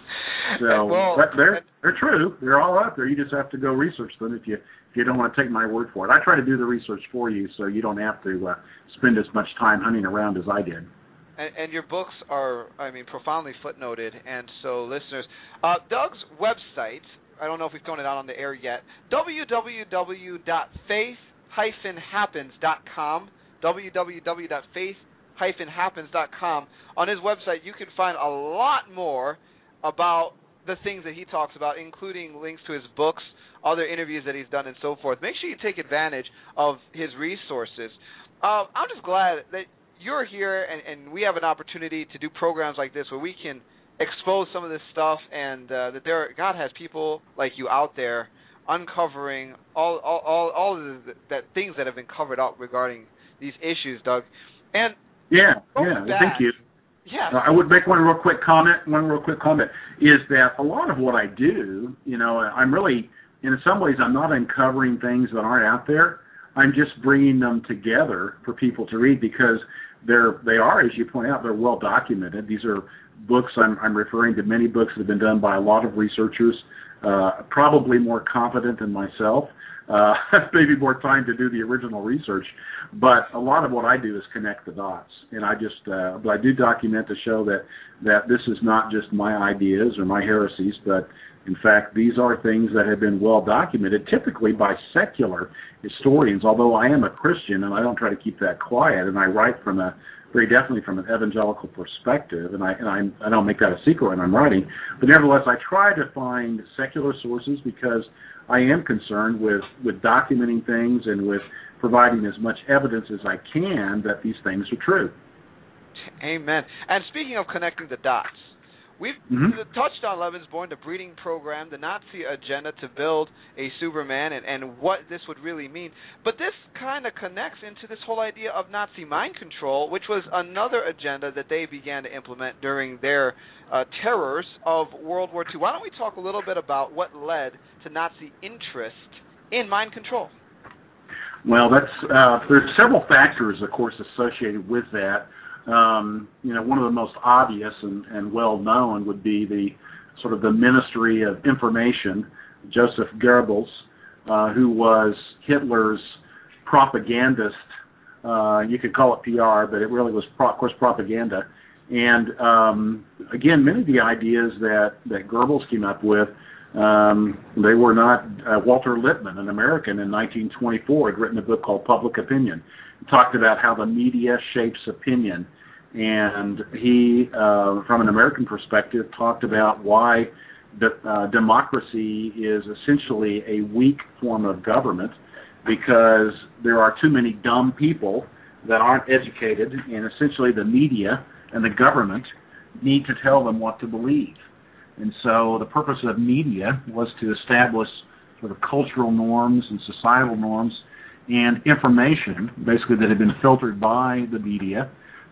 So well, but they're they're true. They're all out there. You just have to go research them if you if you don't want to take my word for it. I try to do the research for you, so you don't have to uh, spend as much time hunting around as I did. And, and your books are, I mean, profoundly footnoted. And so, listeners, uh, Doug's website, I don't know if we've thrown it out on the air yet, w w w dot faith dash happens dot com, w w w dot faith dash happens dot com. On his website, you can find a lot more about the things that he talks about, including links to his books, other interviews that he's done, and so forth. Make sure you take advantage of his resources. Uh, I'm just glad that you're here, and, and we have an opportunity to do programs like this where we can expose some of this stuff, and uh, that there God has people like you out there uncovering all all all, all of the that things that have been covered up regarding these issues, Doug. And yeah, yeah, back, thank you. Yeah, uh, I would make one real quick comment. One real quick comment is that a lot of what I do, you know, I'm really, in some ways, I'm not uncovering things that aren't out there. I'm just bringing them together for people to read because they're they are, as you point out, they're well documented. These are books. I'm, I'm referring to many books that have been done by a lot of researchers, uh, probably more competent than myself. Uh, maybe more time to do the original research, but a lot of what I do is connect the dots, and I just, uh, but I do document to show that that this is not just my ideas or my heresies, but in fact these are things that have been well documented, typically by secular historians. Although I am a Christian and I don't try to keep that quiet, and I write from a very definitely from an evangelical perspective, and I and I, I don't make that a secret when I'm writing, but nevertheless I try to find secular sources because I am concerned with, with documenting things and with providing as much evidence as I can that these things are true. Amen. And speaking of connecting the dots, we've mm-hmm. touched on Lebensborn, the breeding program, the Nazi agenda to build a Superman, and, and what this would really mean. But this kind of connects into this whole idea of Nazi mind control, which was another agenda that they began to implement during their uh, terrors of World War Two. Why don't we talk a little bit about what led to Nazi interest in mind control? Well, that's uh, there's several factors, of course, associated with that. Um, you know, one of the most obvious and, and well known would be the sort of the Ministry of Information, Joseph Goebbels, uh, who was Hitler's propagandist. Uh, you could call it P R, but it really was, pro- of course, propaganda. And um, again, many of the ideas that, that Goebbels came up with, um, they were not. Uh, Walter Lippmann, an American in nineteen twenty-four, had written a book called Public Opinion. He talked about how the media shapes opinion. And he, uh, from an American perspective, talked about why the, uh, democracy is essentially a weak form of government because there are too many dumb people that aren't educated, and essentially the media and the government need to tell them what to believe. And so the purpose of media was to establish sort of cultural norms and societal norms and information, basically, that had been filtered by the media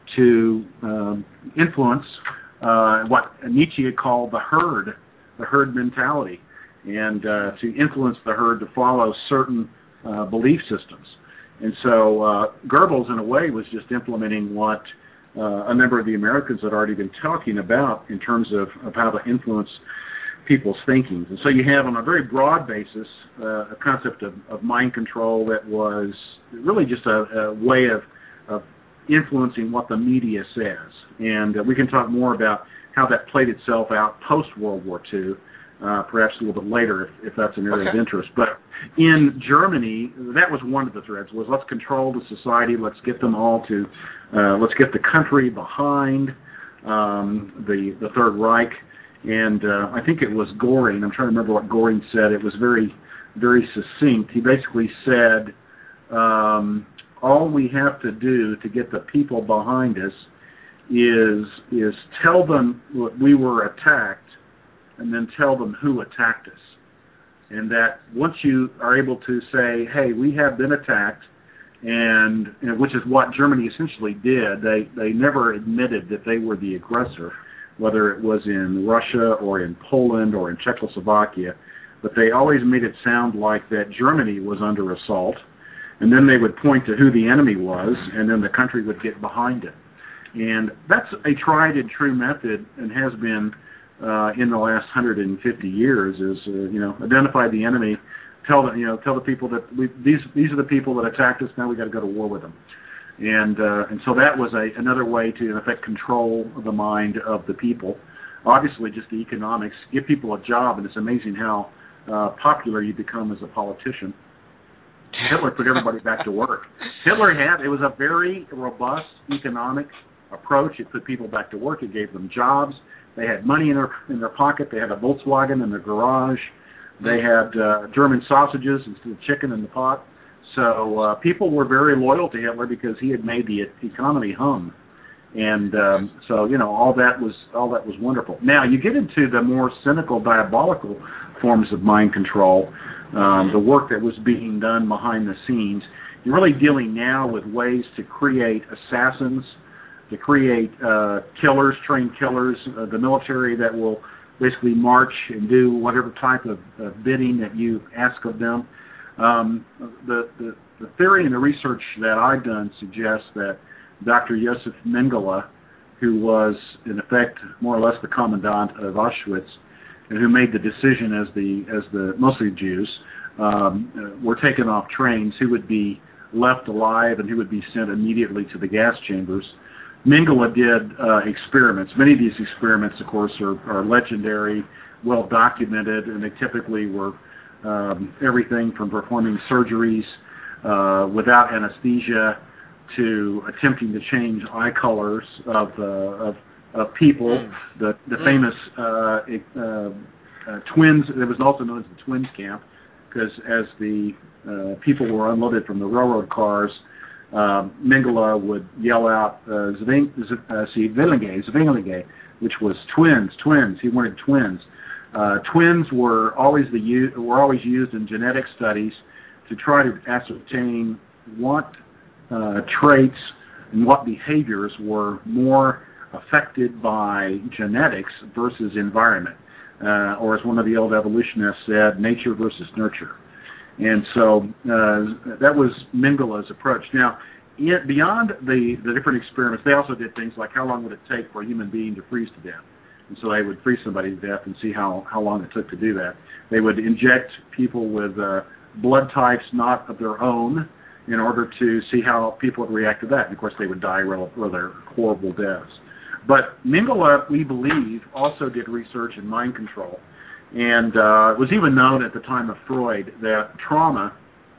to um, influence uh, what Nietzsche had called the herd, the herd mentality, and uh, to influence the herd to follow certain uh, belief systems. And so uh, Goebbels, in a way, was just implementing what uh, a number of the Americans had already been talking about in terms of, of how to influence people's thinking. And so you have, on a very broad basis, uh, a concept of, of mind control that was really just a, a way of, of influencing what the media says. And uh, we can talk more about how that played itself out post-World War Two, uh, perhaps a little bit later if, if that's an area okay. of interest. But in Germany, that was one of the threads, was let's control the society, let's get them all to, uh, let's get the country behind um, the, the Third Reich. And uh, I think it was Goring. I'm trying to remember what Goring said. It was very, very succinct. He basically said, um, all we have to do to get the people behind us is is tell them we were attacked, and then tell them who attacked us. And that once you are able to say, hey, we have been attacked, and, and which is what Germany essentially did, they, they never admitted that they were the aggressor, whether it was in Russia or in Poland or in Czechoslovakia, but they always made it sound like that Germany was under assault, and then they would point to who the enemy was, and then the country would get behind it. And that's a tried and true method and has been uh, in the last one hundred fifty years is, uh, you know, identify the enemy, tell the, you know, tell the people that we, these these are the people that attacked us. Now we got to go to war with them, and uh, and so that was a another way to in effect control the mind of the people. Obviously, just the economics, give people a job, and it's amazing how uh, popular you become as a politician. Hitler put everybody back to work. Hitler had, it was a very robust economic approach. It put people back to work. It gave them jobs. They had money in their in their pocket. They had a Volkswagen in their garage. They had uh, German sausages instead of chicken in the pot. So uh, people were very loyal to Hitler because he had made the economy hum. And um, so, you know, all that was all that was wonderful. Now, you get into the more cynical, diabolical forms of mind control, um, the work that was being done behind the scenes. You're really dealing now with ways to create assassins, to create uh, killers, trained killers, uh, the military that will basically march and do whatever type of uh, bidding that you ask of them. Um, the, the, the theory and the research that I've done suggests that Doctor Josef Mengele, who was in effect more or less the commandant of Auschwitz, and who made the decision as the as the mostly Jews um, uh, were taken off trains, who would be left alive and who would be sent immediately to the gas chambers. Mengele did uh, experiments. Many of these experiments, of course, are, are legendary, well documented, and they typically were um, everything from performing surgeries uh, without anesthesia to attempting to change eye colors of uh, of, of people. Mm. The the mm. famous uh, uh, uh, twins. It was also known as the twins camp because as the uh, people were unloaded from the railroad cars, uh, Mengele would yell out uh, Zwillinge, Zwillinge, which was twins, twins. He wanted twins. Uh, twins were always the u- were always used in genetic studies to try to ascertain what Uh, traits and what behaviors were more affected by genetics versus environment, uh, or as one of the old evolutionists said, nature versus nurture. And so uh, that was Mengele's approach. Now, in, beyond the, the different experiments, they also did things like how long would it take for a human being to freeze to death? And so they would freeze somebody to death and see how, how long it took to do that. They would inject people with uh, blood types not of their own, in order to see how people would react to that. And, of course, they would die rather, rather horrible deaths. But Mengele, we believe, also did research in mind control. And uh, it was even known at the time of Freud that trauma,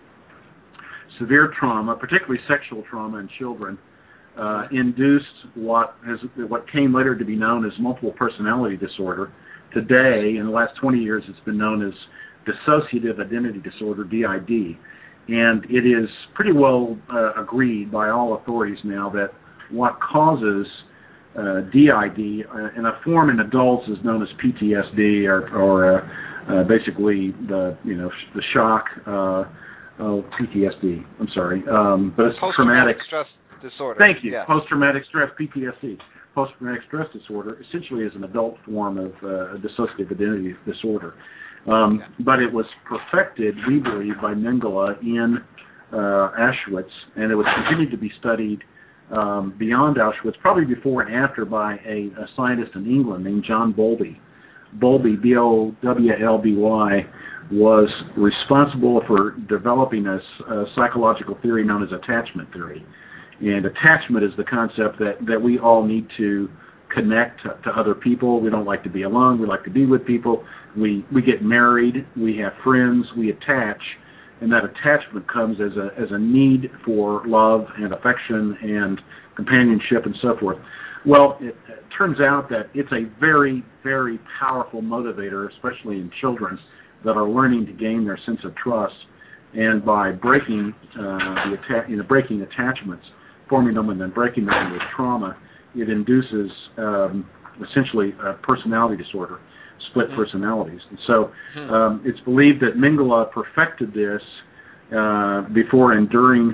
severe trauma, particularly sexual trauma in children, uh, induced what, has, what came later to be known as multiple personality disorder. Today, in the last twenty years, it's been known as dissociative identity disorder, D I D. And it is pretty well uh, agreed by all authorities now that what causes uh, D I D uh, in a form in adults is known as P T S D, or, or uh, uh, basically the you know sh- the shock. Uh, oh, P T S D. I'm sorry, um, but it's post-traumatic stress disorder. Thank you. Yeah. Post-traumatic stress, P T S D. Post-traumatic stress disorder essentially is an adult form of uh, dissociative identity disorder. Um, but it was perfected, we believe, by Mengele in uh, Auschwitz, and it was continued to be studied um, beyond Auschwitz, probably before and after, by a, a scientist in England named John Bowlby. Bowlby, B O W L B Y, was responsible for developing a, a psychological theory known as attachment theory. And attachment is the concept that, that we all need to connect to, to other people. We don't like to be alone. We like to be with people. We we get married. We have friends. We attach, and that attachment comes as a as a need for love and affection and companionship and so forth. Well, it, it turns out that it's a very, very powerful motivator, especially in children that are learning to gain their sense of trust, and by breaking uh, the atta- you know breaking attachments, forming them and then breaking them with trauma, it induces um, essentially a personality disorder, split personalities. And so um, it's believed that Mengele perfected this uh, before and during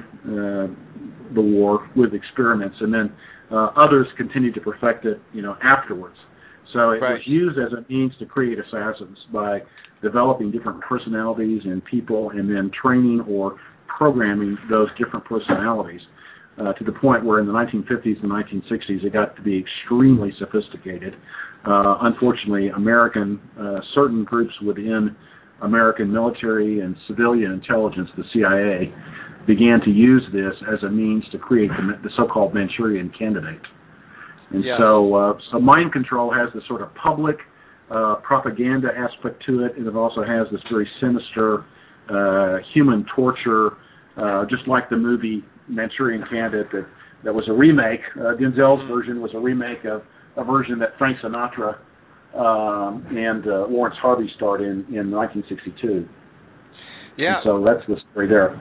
uh, the war with experiments, and then uh, others continued to perfect it, you know, afterwards. So it right. was used as a means to create assassins by developing different personalities in people and then training or programming those different personalities. uh, to the point where in the nineteen fifties and nineteen sixties it got to be extremely sophisticated. Uh, unfortunately, American, uh, certain groups within American military and civilian intelligence, the C I A, began to use this as a means to create the, the so-called Manchurian Candidate. And yes. so, uh, so mind control has this sort of public uh, propaganda aspect to it, and it also has this very sinister uh, human torture, uh, just like the movie Manchurian Candidate that, that was a remake. Uh, Denzel's mm-hmm. version was a remake of a version that Frank Sinatra um, and uh, Lawrence Harvey starred in in nineteen sixty-two. Yeah. And so that's the story there.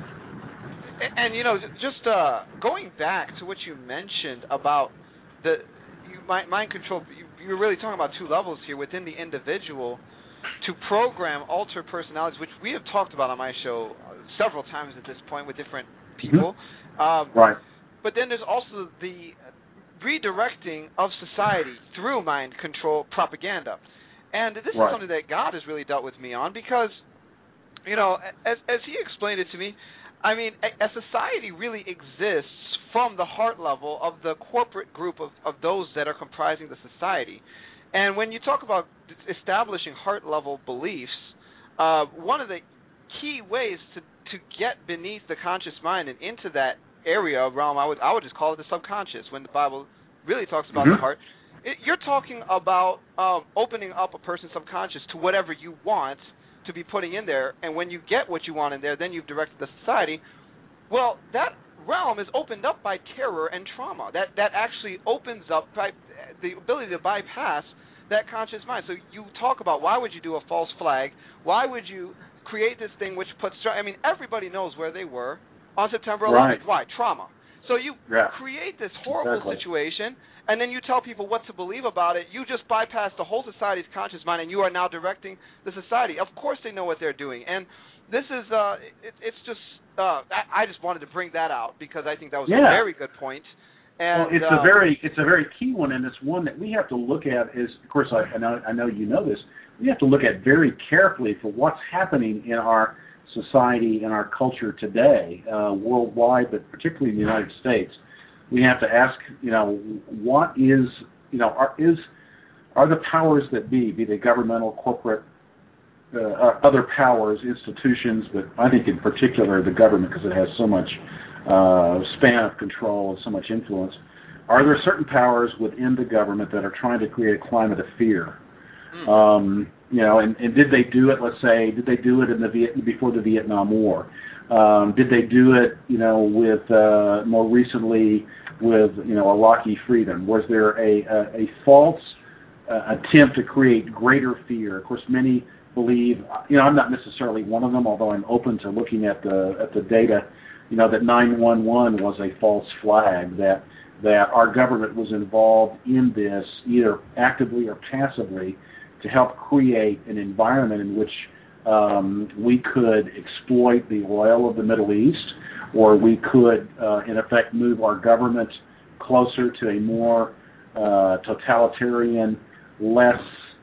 And, and you know, just uh, going back to what you mentioned about the you, mind, mind control, you, you're really talking about two levels here within the individual to program alter personalities, which we have talked about on my show several times at this point with different people. Mm-hmm. Um, right. But then there's also the redirecting of society through mind control propaganda. And this right. is something that God has really dealt with me on because, you know, as, as he explained it to me, I mean, a, a society really exists from the heart level of the corporate group of, of those that are comprising the society. And when you talk about establishing heart-level beliefs, uh, one of the key ways to, to get beneath the conscious mind and into that area realm, I would I would just call it the subconscious. When the Bible really talks about mm-hmm. the heart, it, you're talking about um, opening up a person's subconscious to whatever you want to be putting in there. And when you get what you want in there, then you've directed the society. Well, that realm is opened up by terror and trauma. That that actually opens up by the ability to bypass that conscious mind. So you talk about why would you do a false flag? Why would you create this thing which puts? I mean, everybody knows where they were on September eleventh. Right. Why? Trauma. So you yeah. create this horrible exactly. situation, and then you tell people what to believe about it. You just bypass the whole society's conscious mind, and you are now directing the society. Of course they know what they're doing. And this is, uh, it, it's just, uh, I, I just wanted to bring that out because I think that was yeah. a very good point. And, well, it's uh, a very, it's a very key one, and it's one that we have to look at. Is of course I, I know, I know you know this. We have to look at very carefully for what's happening in our society and our culture today, uh, worldwide, but particularly in the United States. We have to ask, you know, what is, you know, are, is, are the powers that be, be they governmental, corporate, uh, other powers, institutions, but I think in particular the government because it has so much uh, span of control and so much influence, are there certain powers within the government that are trying to create a climate of fear? Mm. Um, you know, and, and did they do it, let's say, did they do it in the Viet- before the Vietnam War? Um, did they do it, you know, with uh, more recently with, you know, Iraqi freedom? Was there a, a, a false uh, attempt to create greater fear? Of course, many believe, you know, I'm not necessarily one of them, although I'm open to looking at the at the data, you know, that nine one one was a false flag, that that our government was involved in this either actively or passively to help create an environment in which um, we could exploit the oil of the Middle East, or we could, uh, in effect, move our government closer to a more uh, totalitarian, less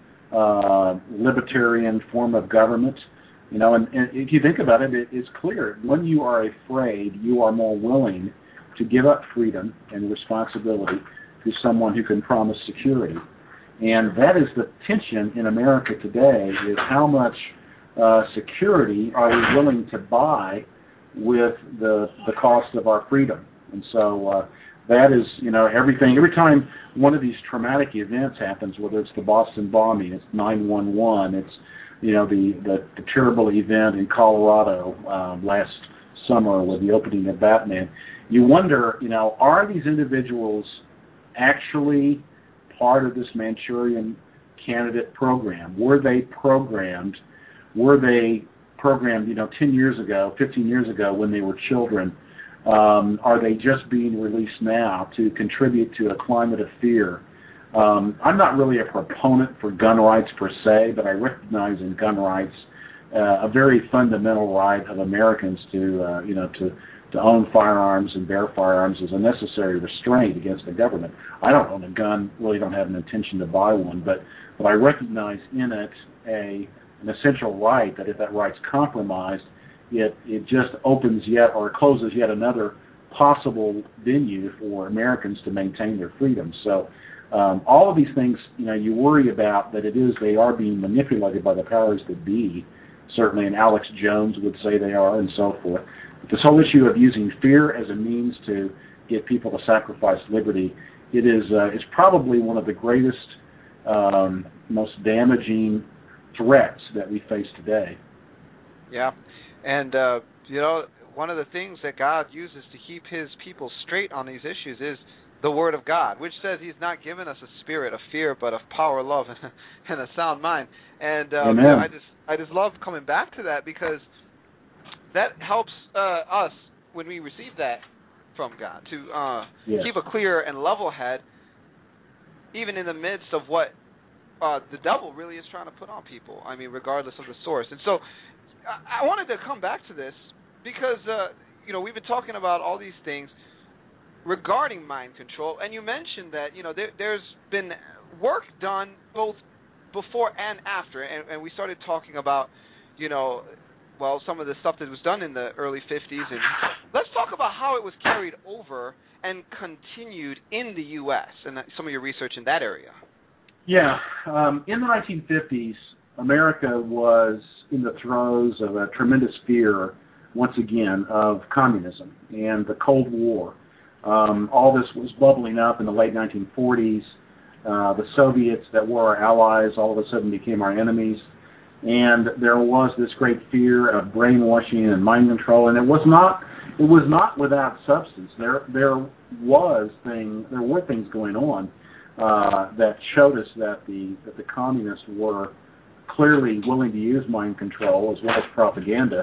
uh, libertarian form of government. You know, and, and if you think about it, it, it's clear. When you are afraid, you are more willing to give up freedom and responsibility to someone who can promise security. And that is the tension in America today, is how much uh, security are we willing to buy with the the cost of our freedom. And so uh, that is, you know, everything. Every time one of these traumatic events happens, whether it's the Boston bombing, it's nine one one, it's, you know, the, the, the terrible event in Colorado um, last summer with the opening of Batman, you wonder, you know, are these individuals actually part of this Manchurian Candidate program? Were they programmed? Were they programmed, you know, ten years ago, fifteen years ago when they were children? Um, are they just being released now to contribute to a climate of fear? Um, I'm not really a proponent for gun rights per se, but I recognize in gun rights uh, a very fundamental right of Americans to, uh, you know, to to own firearms and bear firearms as a necessary restraint against the government. I don't own a gun, really don't have an intention to buy one, but, but I recognize in it a an essential right that if that right's compromised, it it just opens yet or closes yet another possible venue for Americans to maintain their freedom. So um, all of these things, you know, you worry about that it is, they are being manipulated by the powers that be, certainly, and Alex Jones would say they are, and so forth. But this whole issue of using fear as a means to get people to sacrifice liberty, it is uh, it's probably one of the greatest, um, most damaging threats that we face today. Yeah, and uh, you know, one of the things that God uses to keep His people straight on these issues is the Word of God, which says He's not given us a spirit of fear, but of power, love, and a sound mind. And um, I just I just love coming back to that, because that helps uh, us when we receive that from God to uh, yes. keep a clear and level head, even in the midst of what uh, the devil really is trying to put on people. I mean, regardless of the source. And so I, I wanted to come back to this because uh, you know, we've been talking about all these things regarding mind control, and you mentioned that, you know, there, there's been work done both before and after, and, and we started talking about, you know, well, some of the stuff that was done in the early fifties, and let's talk about how it was carried over and continued in the U S and some of your research in that area. Yeah, um, in the nineteen fifties, America was in the throes of a tremendous fear, once again, of communism and the Cold War. Um, all this was bubbling up in the late nineteen forties. Uh, the Soviets that were our allies all of a sudden became our enemies. And there was this great fear of brainwashing and mind control, and it was not it was not without substance. There there was thing there were things going on uh, that showed us that the that the communists were clearly willing to use mind control as well as propaganda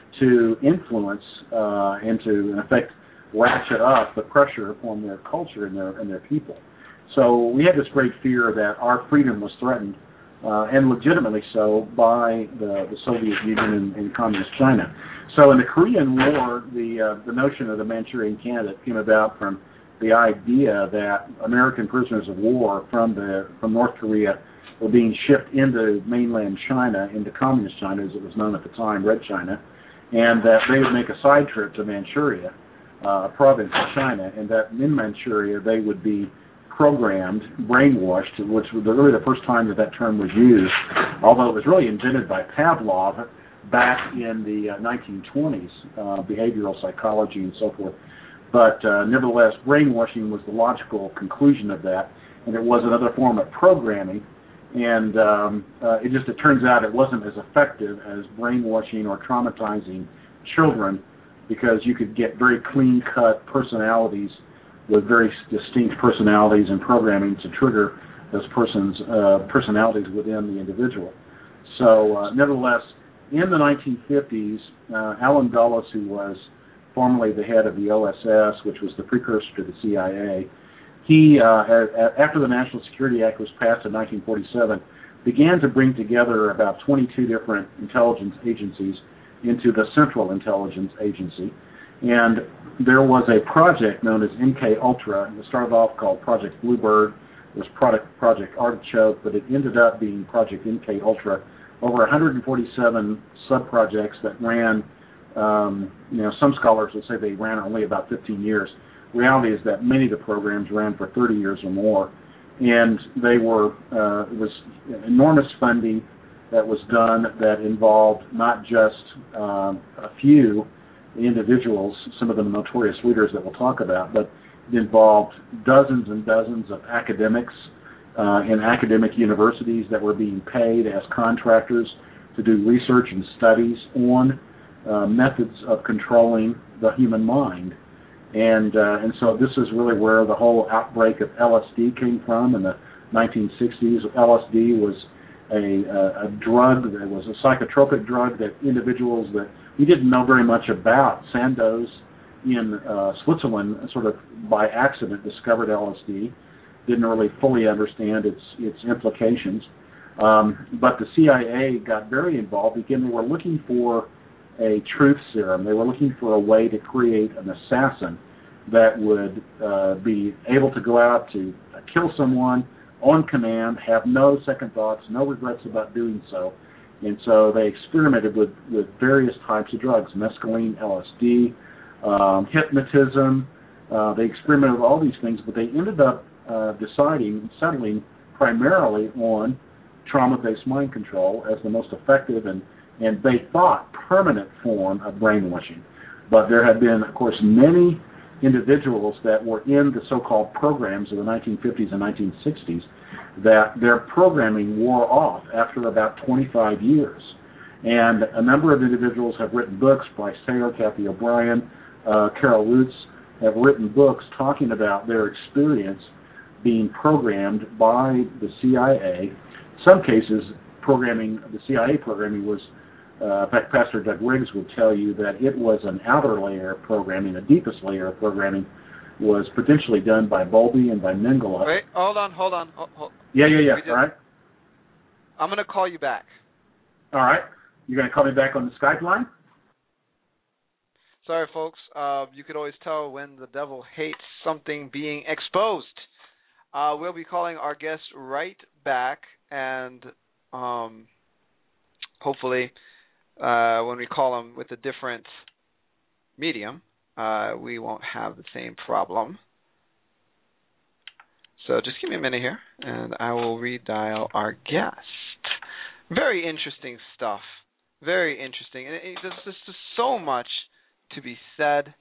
to influence uh, and to, in effect, ratchet up the pressure upon their culture and their and their people. So we had this great fear that our freedom was threatened, uh, and legitimately so, by the, the Soviet Union and, and Communist China. So in the Korean War, the uh, the notion of the Manchurian Candidate came about from the idea that American prisoners of war from the from North Korea were being shipped into mainland China, into Communist China, as it was known at the time, Red China, and that they would make a side trip to Manchuria, uh, a province of China, and that in Manchuria they would be programmed, brainwashed, which was really the first time that that term was used, although it was really invented by Pavlov back in the uh, nineteen twenties, uh, behavioral psychology and so forth. But uh, nevertheless, brainwashing was the logical conclusion of that, and it was another form of programming. And um, uh, it just, it turns out it wasn't as effective as brainwashing or traumatizing children, because you could get very clean-cut personalities with very distinct personalities and programming to trigger those persons' uh, personalities within the individual. So, uh, nevertheless, in the nineteen fifties, uh, Allen Dulles, who was formerly the head of the O S S, which was the precursor to the C I A, he, uh, after the National Security Act was passed in nineteen forty-seven, began to bring together about twenty-two different intelligence agencies into the Central Intelligence Agency. And there was a project known as M K Ultra. It started off called Project Bluebird. It was product, Project Artichoke, but it ended up being Project M K Ultra. Over one hundred forty-seven sub-projects that ran, um, you know, some scholars would say they ran only about fifteen years. The reality is that many of the programs ran for thirty years or more. And they were, uh, it was enormous funding that was done that involved not just um, a few individuals, some of the notorious leaders that we'll talk about, but it involved dozens and dozens of academics uh, in academic universities that were being paid as contractors to do research and studies on uh, methods of controlling the human mind. And uh, and so this is really where the whole outbreak of L S D came from in the nineteen sixties. L S D was a, a, a drug that was a psychotropic drug that individuals that we didn't know very much about. Sandoz in uh, Switzerland, sort of by accident, discovered L S D. Didn't really fully understand its its implications. Um, but the C I A got very involved. Again, they were looking for a truth serum. They were looking for a way to create an assassin that would uh, be able to go out to kill someone on command, have no second thoughts, no regrets about doing so. And so they experimented with, with various types of drugs, mescaline, L S D, um, hypnotism. Uh, they experimented with all these things, but they ended up uh, deciding, settling primarily on trauma-based mind control as the most effective and, and they thought, permanent form of brainwashing. But there have been, of course, many individuals that were in the so-called programs of the nineteen fifties and nineteen sixties that their programming wore off after about twenty-five years. And a number of individuals have written books, Bryce Taylor, Kathy O'Brien, uh, Carol Lutz, have written books talking about their experience being programmed by the C I A. In some cases, programming, the C I A programming was, uh, in fact, Pastor Doug Riggs would tell you that it was an outer layer of programming, the deepest layer of programming was potentially done by Bowlby and by Mengele. Wait, hold on, hold on. Hold, hold. Yeah, yeah, yeah, just, all right. I'm going to call you back. All right. You're going to call me back on the Skype line? Sorry, folks. Uh, you could always tell when the devil hates something being exposed. Uh, we'll be calling our guest right back, and um, hopefully uh, when we call him with a different medium, uh, we won't have the same problem. So just give me a minute here, and I will redial our guest. Very interesting stuff. Very interesting. And it, it, there's just so much to be said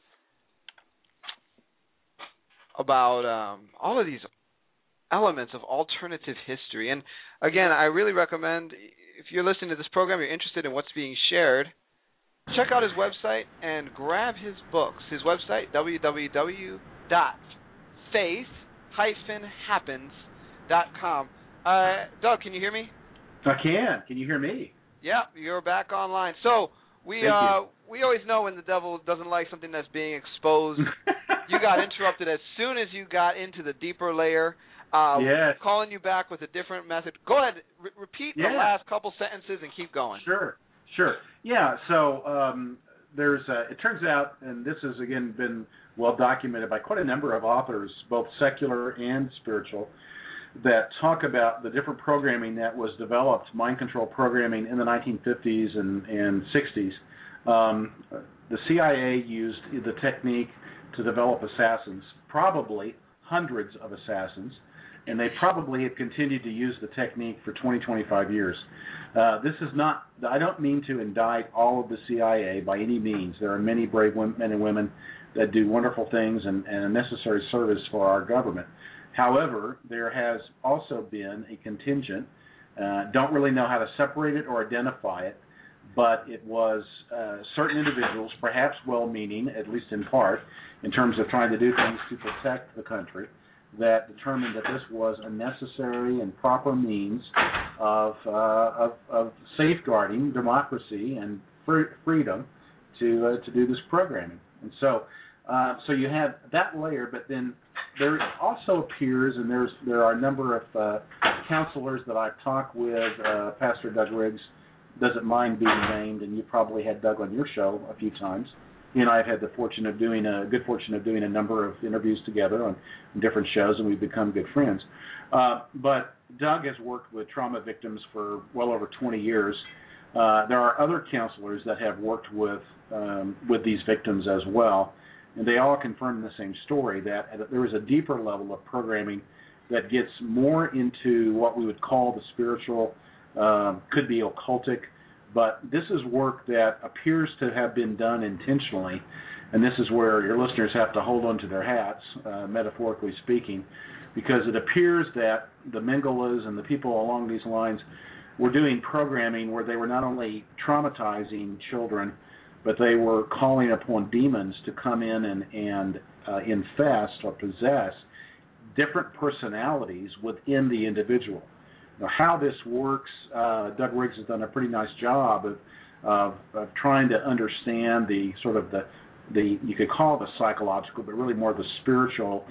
about um, all of these elements of alternative history. And again, I really recommend, if you're listening to this program, you're interested in what's being shared, check out his website and grab his books. His website, w w w dot faith dash happens dot com. Uh, Doug, can you hear me? I can. Can you hear me? Yeah, you're back online. So we Thank uh, you. we always know when the devil doesn't like something that's being exposed. You got interrupted as soon as you got into the deeper layer. Uh, yes. Calling you back with a different method. Go ahead, re- repeat yeah. the last couple sentences and keep going. Sure, sure. Yeah, so um, there's, uh, it turns out, and this has, again, been well documented by quite a number of authors, both secular and spiritual, that talk about the different programming that was developed, mind control programming in the nineteen fifties and, and sixties. Um, the C I A used the technique to develop assassins, probably hundreds of assassins, and they probably have continued to use the technique for twenty, twenty-five years. Uh, this is not, I don't mean to indict all of the C I A by any means. There are many brave women, men and women that do wonderful things and, and a necessary service for our government. However, there has also been a contingent, uh, don't really know how to separate it or identify it, but it was uh, certain individuals, perhaps well-meaning, at least in part, in terms of trying to do things to protect the country, that determined that this was a necessary and proper means of uh, of, of safeguarding democracy and free, freedom to uh, to do this programming. And so, uh, so you have that layer, but then there also appears, and there's there are a number of uh, counselors that I've talked with. Uh, Pastor Doug Riggs doesn't mind being named, and you probably had Doug on your show a few times. He and I have had the fortune of doing a good fortune of doing a number of interviews together on different shows, and we've become good friends. Uh, but Doug has worked with trauma victims for well over twenty years. Uh, there are other counselors that have worked with um, with these victims as well, and they all confirm the same story, that there is a deeper level of programming that gets more into what we would call the spiritual, um, could be occultic, but this is work that appears to have been done intentionally, and this is where your listeners have to hold on to their hats, uh, metaphorically speaking, because it appears that the Mengeles and the people along these lines were doing programming where they were not only traumatizing children, but they were calling upon demons to come in and, and uh, infest or possess different personalities within the individual. Now, how this works, uh, Doug Riggs has done a pretty nice job of, of, of trying to understand the sort of the, the, you could call it the psychological, but really more the spiritual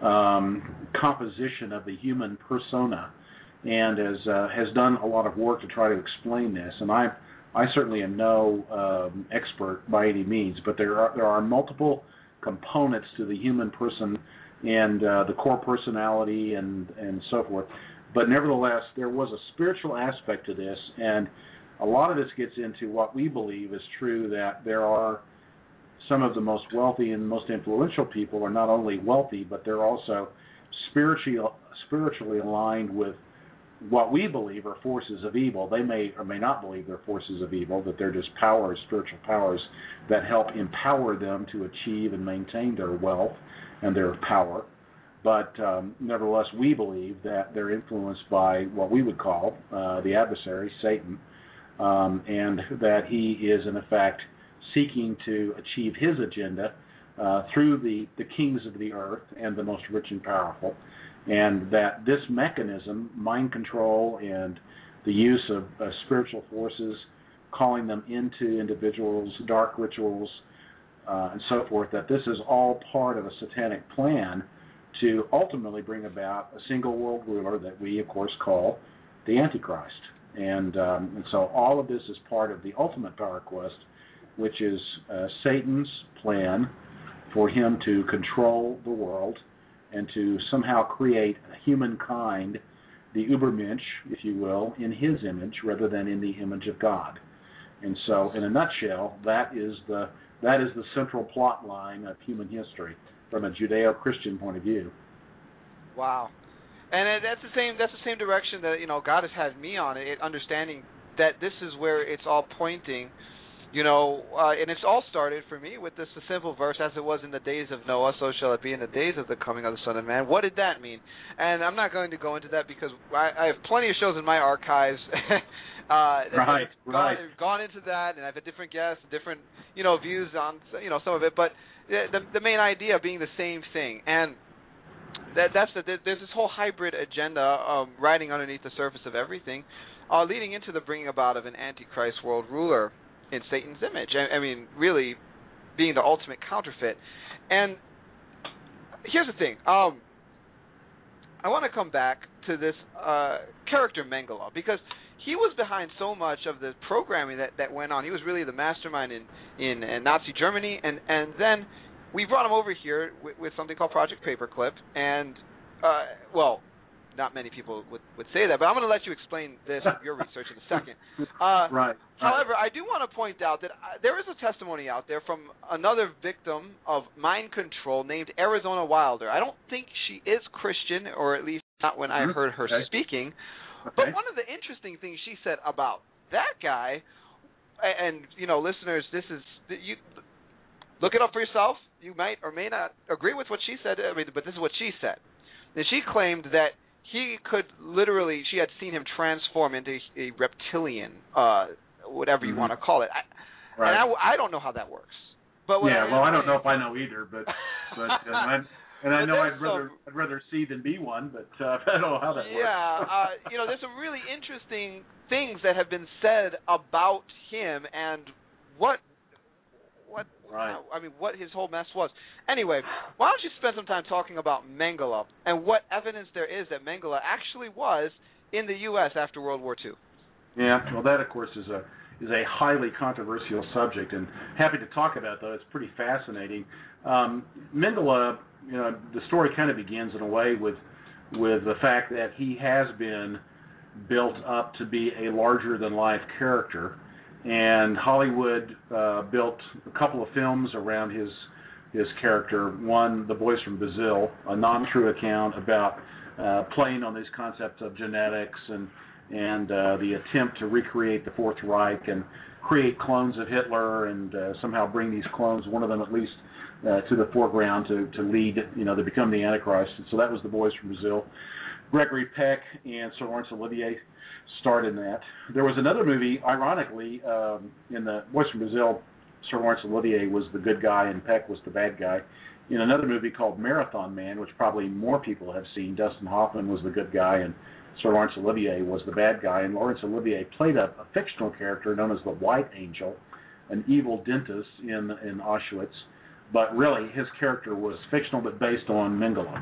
um, composition of the human persona, and has, uh, has done a lot of work to try to explain this. And I I certainly am no um, expert by any means, but there are there are multiple components to the human person and uh, the core personality and, and so forth. But nevertheless, there was a spiritual aspect to this, and a lot of this gets into what we believe is true, that there are some of the most wealthy and most influential people are not only wealthy, but they're also spiritually spiritually aligned with what we believe are forces of evil. They may or may not believe they're forces of evil, that they're just powers, spiritual powers that help empower them to achieve and maintain their wealth and their power. But um, nevertheless, we believe that they're influenced by what we would call uh, the adversary, Satan, um, and that he is, in effect, seeking to achieve his agenda uh, through the, the kings of the earth and the most rich and powerful, and that this mechanism, mind control and the use of uh, spiritual forces, calling them into individuals, dark rituals, uh, and so forth, that this is all part of a satanic plan to ultimately bring about a single world ruler that we, of course, call the Antichrist. And, um, and so all of this is part of the ultimate power quest, which is uh, Satan's plan for him to control the world and to somehow create humankind, the Übermensch, if you will, in his image rather than in the image of God. And so, in a nutshell, that is the that is the central plot line of human history from a Judeo-Christian point of view. Wow, and uh, that's the same that's the same direction that you know God has had me on it, understanding that this is where it's all pointing. You know, uh, and it's all started for me with this simple verse, as it was in the days of Noah, so shall it be in the days of the coming of the Son of Man. What did that mean? And I'm not going to go into that because I, I have plenty of shows in my archives uh, right, that right. have gone, gone into that, and I've had different guests, different you know views on you know some of it. But the the main idea being the same thing, and that that's the, there's this whole hybrid agenda um, riding underneath the surface of everything, uh, leading into the bringing about of an Antichrist world ruler in Satan's image. I, I mean, really being the ultimate counterfeit. And here's the thing. Um, I want to come back to this uh, character Mengele, because he was behind so much of the programming that, that went on. He was really the mastermind in, in, in Nazi Germany. And, and then we brought him over here with, with something called Project Paperclip. And, uh, well, not many people would, would say that, but I'm going to let you explain this with your research in a second. Uh, right. However, I do want to point out that uh, there is a testimony out there from another victim of mind control named Arizona Wilder. I don't think she is Christian, or at least not when I heard her okay. speaking. Okay. But one of the interesting things she said about that guy, and, you know, listeners, this is, you look it up for yourself. You might or may not agree with what she said, I mean, but this is what she said. And she claimed that he could literally, she had seen him transform into a reptilian, uh, whatever you mm-hmm. want to call it. I, right. And I, I don't know how that works. But yeah, I, well, I don't know if I know either, but but uh, I, and I but know I'd rather some, I'd rather see than be one, but uh, I don't know how that works. Yeah, uh, you know, there's some really interesting things that have been said about him and what. What right. I mean, what his whole mess was. Anyway, why don't you spend some time talking about Mengele and what evidence there is that Mengele actually was in the U S after World War Two? Yeah, well, that of course is a is a highly controversial subject, and happy to talk about though. It's pretty fascinating. Um, Mengele, you know, the story kind of begins in a way with with the fact that he has been built up to be a larger than life character. And Hollywood uh, built a couple of films around his his character. One, The Boys from Brazil, a non-true account about uh, playing on these concepts of genetics and and uh, the attempt to recreate the Fourth Reich and create clones of Hitler and uh, somehow bring these clones, one of them at least, uh, to the foreground to, to lead, you know, to become the Antichrist. And so that was The Boys from Brazil. Gregory Peck and Sir Laurence Olivier starred in that. There was another movie, ironically, um, in The Boys from Brazil, Sir Laurence Olivier was the good guy and Peck was the bad guy. In another movie called Marathon Man, which probably more people have seen, Dustin Hoffman was the good guy and Sir Laurence Olivier was the bad guy. And Laurence Olivier played a, a fictional character known as the White Angel, an evil dentist in in Auschwitz. But really, his character was fictional but based on Mengele.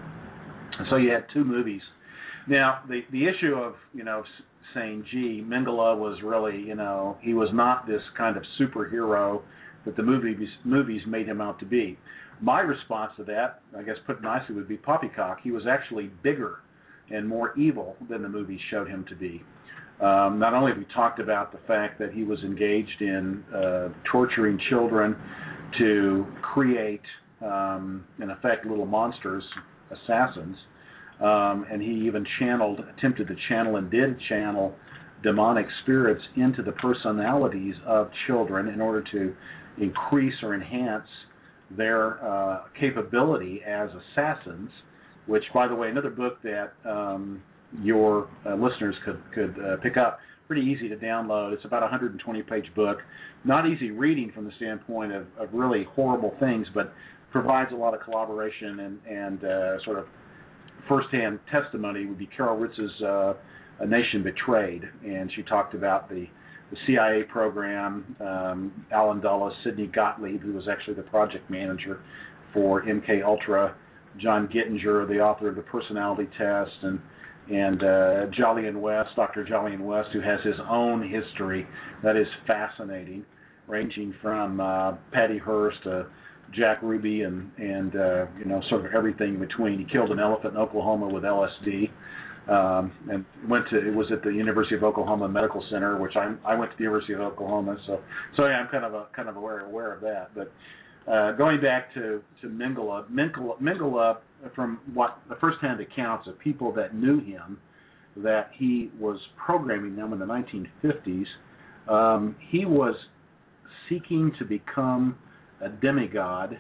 So you had two movies. Now, the the issue of, you know, saying, gee, Mengele was really, you know, he was not this kind of superhero that the movies movies made him out to be. My response to that, I guess put nicely, would be poppycock. He was actually bigger and more evil than the movies showed him to be. Um, not only have we talked about the fact that he was engaged in uh, torturing children, to create, um, in effect, little monsters, assassins, um, and he even channeled, attempted to channel and did channel demonic spirits into the personalities of children in order to increase or enhance their uh, capability as assassins, which, by the way, another book that um, your uh, listeners could, could uh, pick up, pretty easy to download. It's about a one hundred twenty page book, not easy reading from the standpoint of, of really horrible things, but provides a lot of collaboration and, and uh, sort of firsthand testimony. Would be Carol Ritz's uh, A Nation Betrayed, and she talked about the, the C I A program, um, Alan Dulles, Sidney Gottlieb, who was actually the project manager for M K Ultra, John Gittinger, the author of the Personality Test, and and uh, Jolyon West, Doctor Jolyon West, who has his own history that is fascinating, ranging from uh, Patty Hearst to Jack Ruby and and uh, you know, sort of everything in between. He killed an elephant in Oklahoma with L S D. Um, and went to it was at the University of Oklahoma Medical Center, which I I went to the University of Oklahoma, so so yeah, I'm kind of a, kind of aware aware of that. But uh, going back to to Mengele, Mengele, Mengele, from what the firsthand accounts of people that knew him, that he was programming them in the nineteen fifties. Um, he was seeking to become a demigod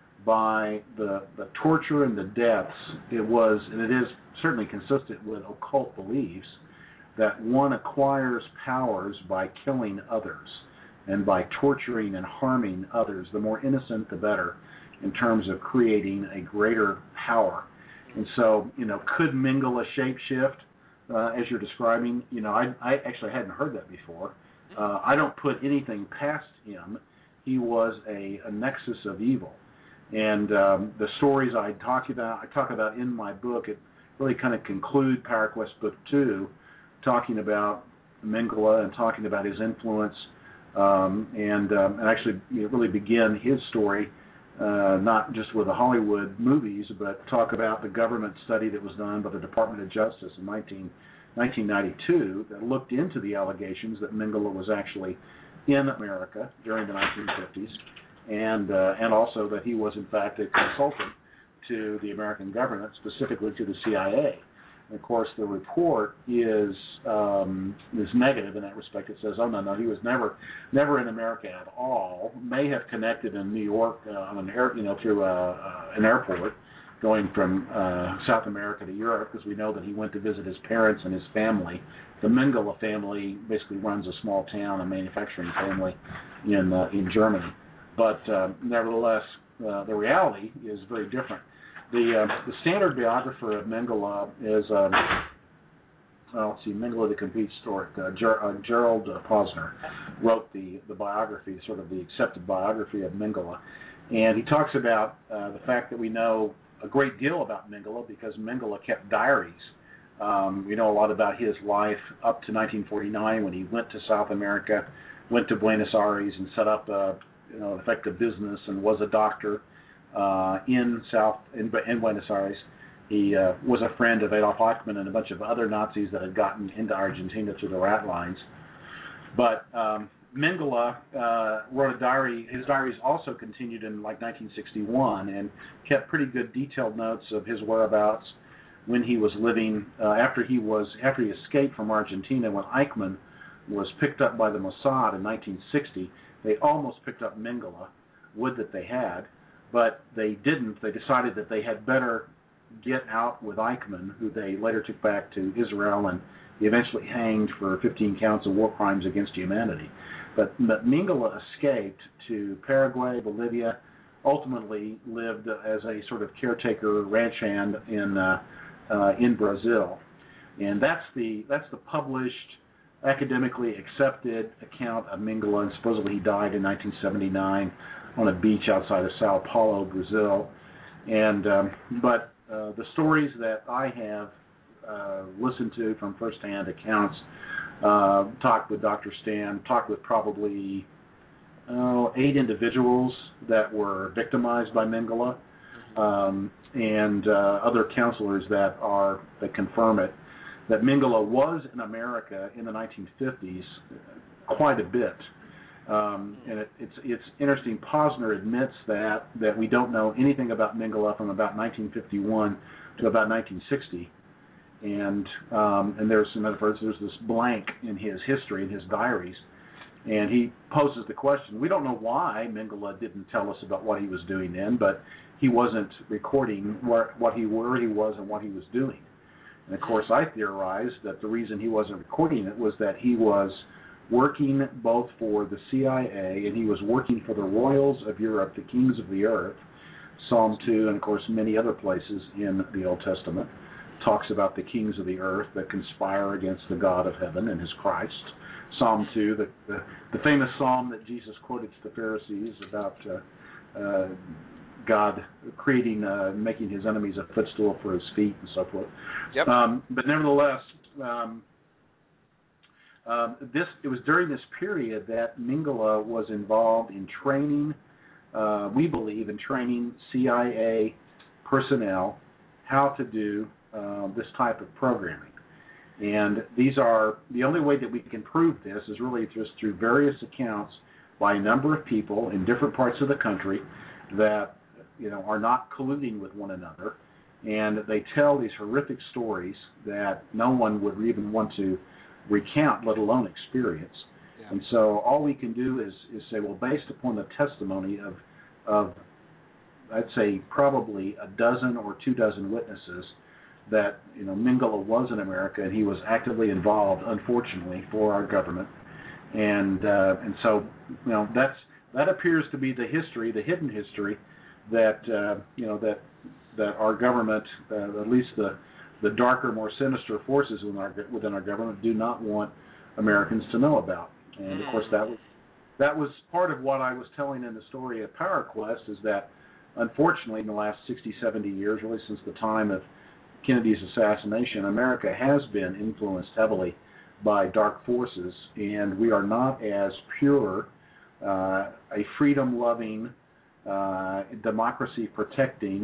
by the the torture and the deaths. It was, and it is certainly consistent with occult beliefs, that one acquires powers by killing others and by torturing and harming others. The more innocent, the better, in terms of creating a greater power. And so, you know, could Mengele shapeshift, uh, as you're describing? You know, I, I actually hadn't heard that before. Uh, I don't put anything past him. He was a, a nexus of evil. And um, the stories I talk about, I talk about in my book, it really kind of conclude PowerQuest Book Two, talking about Mengele and talking about his influence, um, and, um, and actually, you know, really begin his story, uh, not just with the Hollywood movies, but talk about the government study that was done by the Department of Justice in nineteen ninety-two that looked into the allegations that Mengele was actually in America during the nineteen fifties, and uh, and also that he was in fact a consultant to the American government, specifically to the C I A. And of course, the report is um, is negative in that respect. It says, "Oh no, no, he was never never in America at all. May have connected in New York uh, on an air, you know, through a, uh, an airport, going from uh, South America to Europe, because we know that he went to visit his parents and his family. The Mengele family basically runs a small town, a manufacturing family in uh, in Germany. But uh, nevertheless, uh, the reality is very different. The uh, the standard biographer of Mengele is, um, well, let's see, Mengele the Complete Historic. Uh, Ger- uh, Gerald uh, Posner wrote the, the biography, sort of the accepted biography of Mengele. And he talks about uh, the fact that we know a great deal about Mengele because Mengele kept diaries. Um, we know a lot about his life up to nineteen forty-nine when he went to South America, went to Buenos Aires and set up a, you know, effective business and was a doctor. Uh, in South in, in Buenos Aires. He uh, was a friend of Adolf Eichmann and a bunch of other Nazis that had gotten into Argentina through the rat lines. But um, Mengele uh, wrote a diary. His diaries also continued in like nineteen sixty-one and kept pretty good detailed notes of his whereabouts when he was living uh, after he was after he escaped from Argentina. When Eichmann was picked up by the Mossad in nineteen sixty, they almost picked up Mengele. Would that they had. But they didn't. They decided that they had better get out with Eichmann, who they later took back to Israel, and he eventually hanged for fifteen counts of war crimes against humanity. But, but Mengele escaped to Paraguay, Bolivia, ultimately lived as a sort of caretaker ranch hand in uh, uh, in Brazil, and that's the that's the published, academically accepted account of Mengele. And supposedly he died in nineteen seventy-nine. On a beach outside of Sao Paulo, Brazil, and um, but uh, the stories that I have uh, listened to from firsthand accounts, uh, talked with Doctor Stan, talked with probably uh, eight individuals that were victimized by Mengele, um, and uh, other counselors that are that confirm it. That Mengele was in America in the nineteen fifties quite a bit. Um, and it, it's it's interesting. Posner admits that that we don't know anything about Mengele from about nineteen fifty-one to about nineteen sixty, and um, and there's in other words there's this blank in his history in his diaries, and he poses the question: we don't know why Mengele didn't tell us about what he was doing then, but he wasn't recording what what he where he was and what he was doing. And of course, I theorized that the reason he wasn't recording it was that he was working both for the C I A and he was working for the royals of Europe, the kings of the earth. Psalm two, and of course many other places in the Old Testament, talks about the kings of the earth that conspire against the God of heaven and his Christ. Psalm two, the, the, the famous psalm that Jesus quoted to the Pharisees about uh, uh, God creating, uh, making his enemies a footstool for his feet and so forth. Yep. Um, but nevertheless, um, um, this it was during this period that Mengele was involved in training, uh, we believe, in training C I A personnel how to do uh, this type of programming. And these are, the only way that we can prove this is really just through various accounts by a number of people in different parts of the country that, you know, are not colluding with one another, and they tell these horrific stories that no one would even want to recount, let alone experience. Yeah. And so all we can do is, is say, well, based upon the testimony of, of, I'd say probably a dozen or two dozen witnesses, that, you know, Mengele was in America and he was actively involved, unfortunately, for our government. And uh, and so, you know, that's that appears to be the history, the hidden history, that uh, you know that that our government, uh, at least the the darker, more sinister forces within our within our government, do not want Americans to know about. And of course, that was that was part of what I was telling in the story of Power Quest, is that unfortunately, in the last sixty, seventy years, really since the time of Kennedy's assassination, America has been influenced heavily by dark forces, and we are not as pure, uh, a freedom-loving, uh, democracy-protecting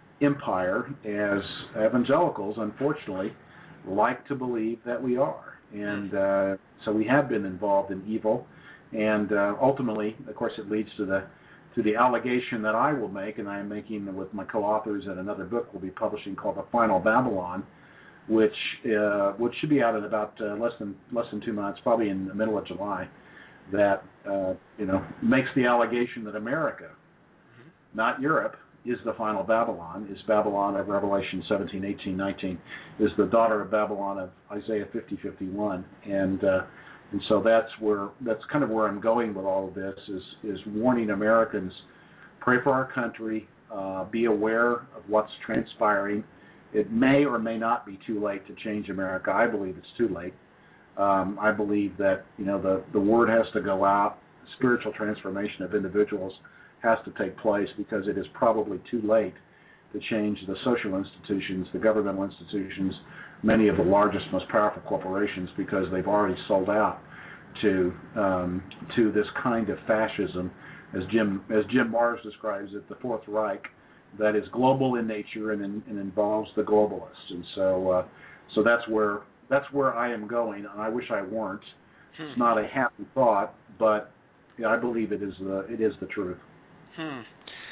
empire as evangelicals, unfortunately, like to believe that we are. And uh, so we have been involved in evil, and uh, ultimately, of course, it leads to the to the allegation that I will make, and I am making with my co-authors in another book we'll be publishing called The Final Babylon, which uh, which should be out in about uh, less than less than two months, probably in the middle of July, that uh, you know makes the allegation that America, mm-hmm. not Europe, is the final Babylon, is Babylon of Revelation seventeen, eighteen, nineteen, is the daughter of Babylon of Isaiah fifty, fifty-one, and uh, And so that's where that's kind of where I'm going with all of this, is is warning Americans, pray for our country, uh, be aware of what's transpiring. It may or may not be too late to change America. I believe it's too late. Um, I believe that, you know, the, the word has to go out. Spiritual transformation of individuals has to take place, because it is probably too late to change the social institutions, the governmental institutions, many of the largest, most powerful corporations, because they've already sold out to um, to this kind of fascism, as Jim as Jim Marrs describes it, the Fourth Reich, that is global in nature and, in, and involves the globalists. And so uh, so that's where that's where I am going. And I wish I weren't. Hmm. It's not a happy thought, but yeah, I believe it is the it is the truth. Hmm.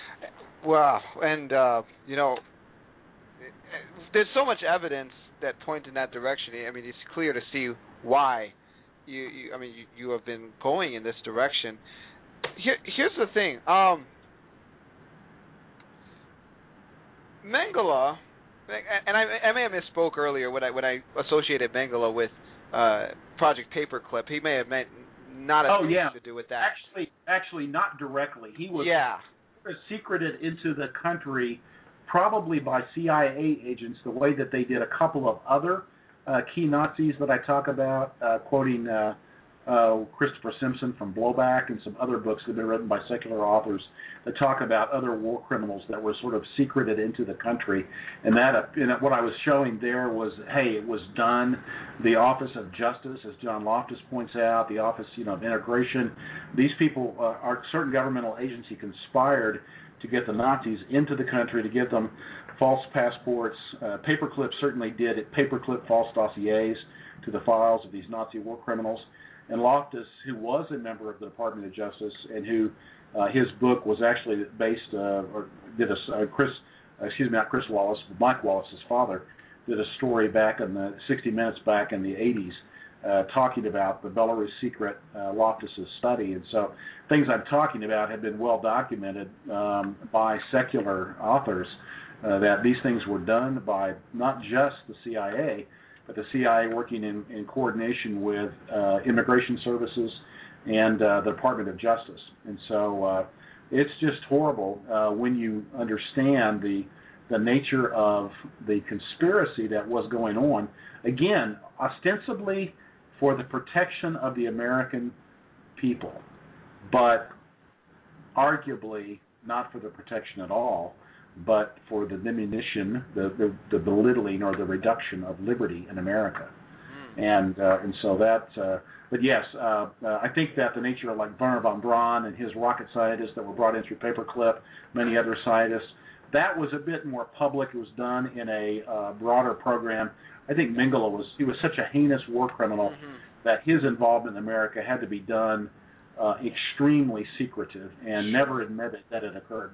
Wow. And uh, you know, there's so much evidence that point in that direction. I mean, it's clear to see why you, you I mean, you, you have been going in this direction. Here, here's the thing. Um, Mengele, and I, I may have misspoke earlier when I when I associated Mengele with uh, Project Paperclip. He may have meant not a oh, thing yeah. to do with that. Actually, actually, not directly. He was yeah. secreted into the country, probably by C I A agents, the way that they did a couple of other uh, key Nazis that I talk about, uh, quoting uh, uh, Christopher Simpson from Blowback and some other books that have been written by secular authors that talk about other war criminals that were sort of secreted into the country. And that, uh, and what I was showing there was, hey, it was done. The Office of Justice, as John Loftus points out, the Office, you know, of Integration, these people, uh, are certain governmental agency conspired to get the Nazis into the country, to give them false passports. Uh, Paperclip certainly did it. Paperclip false dossiers to the files of these Nazi war criminals. And Loftus, who was a member of the Department of Justice, and who uh, his book was actually based, uh, or did a uh, Chris, excuse me, not Chris Wallace, but Mike Wallace's father, did a story back in the sixty minutes back in the eighties, uh, talking about the Belarus secret, uh, Loftus's study. And so things I'm talking about have been well documented um, by secular authors, uh, that these things were done by not just the C I A, but the C I A working in, in coordination with uh, immigration services and uh, the Department of Justice. And so uh, it's just horrible uh, when you understand the the nature of the conspiracy that was going on, again, ostensibly for the protection of the American people, but arguably not for the protection at all, but for the diminution, the, the, the belittling or the reduction of liberty in America. Mm. And uh, and so that, uh, but yes, uh, uh, I think that the nature of like Wernher von Braun and his rocket scientists that were brought in through Paperclip, many other scientists, that was a bit more public. It was done in a uh, broader program. I think Mengele was, he was such a heinous war criminal mm-hmm. that his involvement in America had to be done uh, extremely secretive and never admitted that it occurred.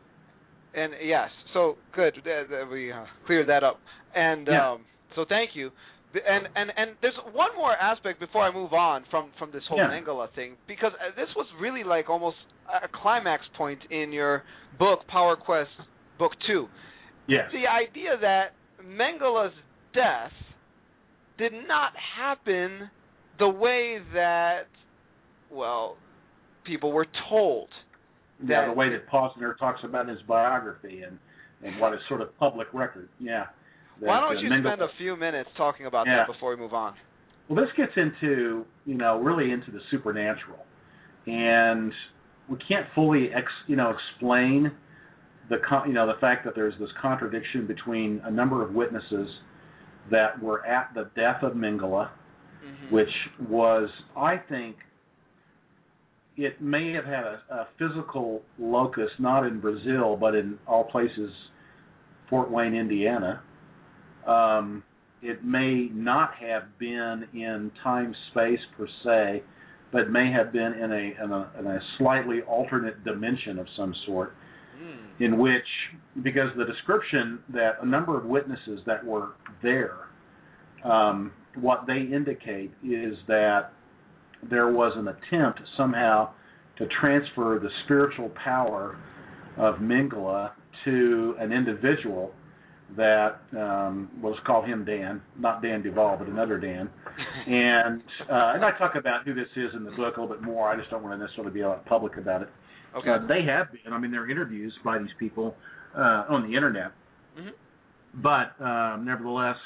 And yes, so good that, that we uh, cleared that up. And yeah. um, so thank you. And, and and there's one more aspect before I move on from, from this whole yeah. Mengele thing, because this was really like almost a climax point in your book, Power Quest Book Two. Yes. The idea that Mengele's death did not happen the way that, well, people were told. Yeah, that, the way that Posner talks about in his biography and, and what is sort of public record. Yeah. That, Why don't you uh, Mengele, spend a few minutes talking about yeah. that before we move on? Well, this gets into, you know, really into the supernatural. And we can't fully, ex, you know, explain the, you know, the fact that there's this contradiction between a number of witnesses that were at the death of Mengele, mm-hmm. which was, I think, it may have had a, a physical locus, not in Brazil, but in all places, Fort Wayne, Indiana. Um, it may not have been in time, space per se, but may have been in a, in a, in a slightly alternate dimension of some sort, mm. in which, because the description that a number of witnesses that were there, um, what they indicate is that there was an attempt somehow to transfer the spiritual power of Mengele to an individual that, um, well, let's call him Dan, not Dan Duvall, but another Dan. And uh, and I talk about who this is in the book a little bit more. I just don't want to necessarily be public about it. Okay. Uh, they have been. I mean, there are interviews by these people uh, on the Internet. Mm-hmm. But um, nevertheless,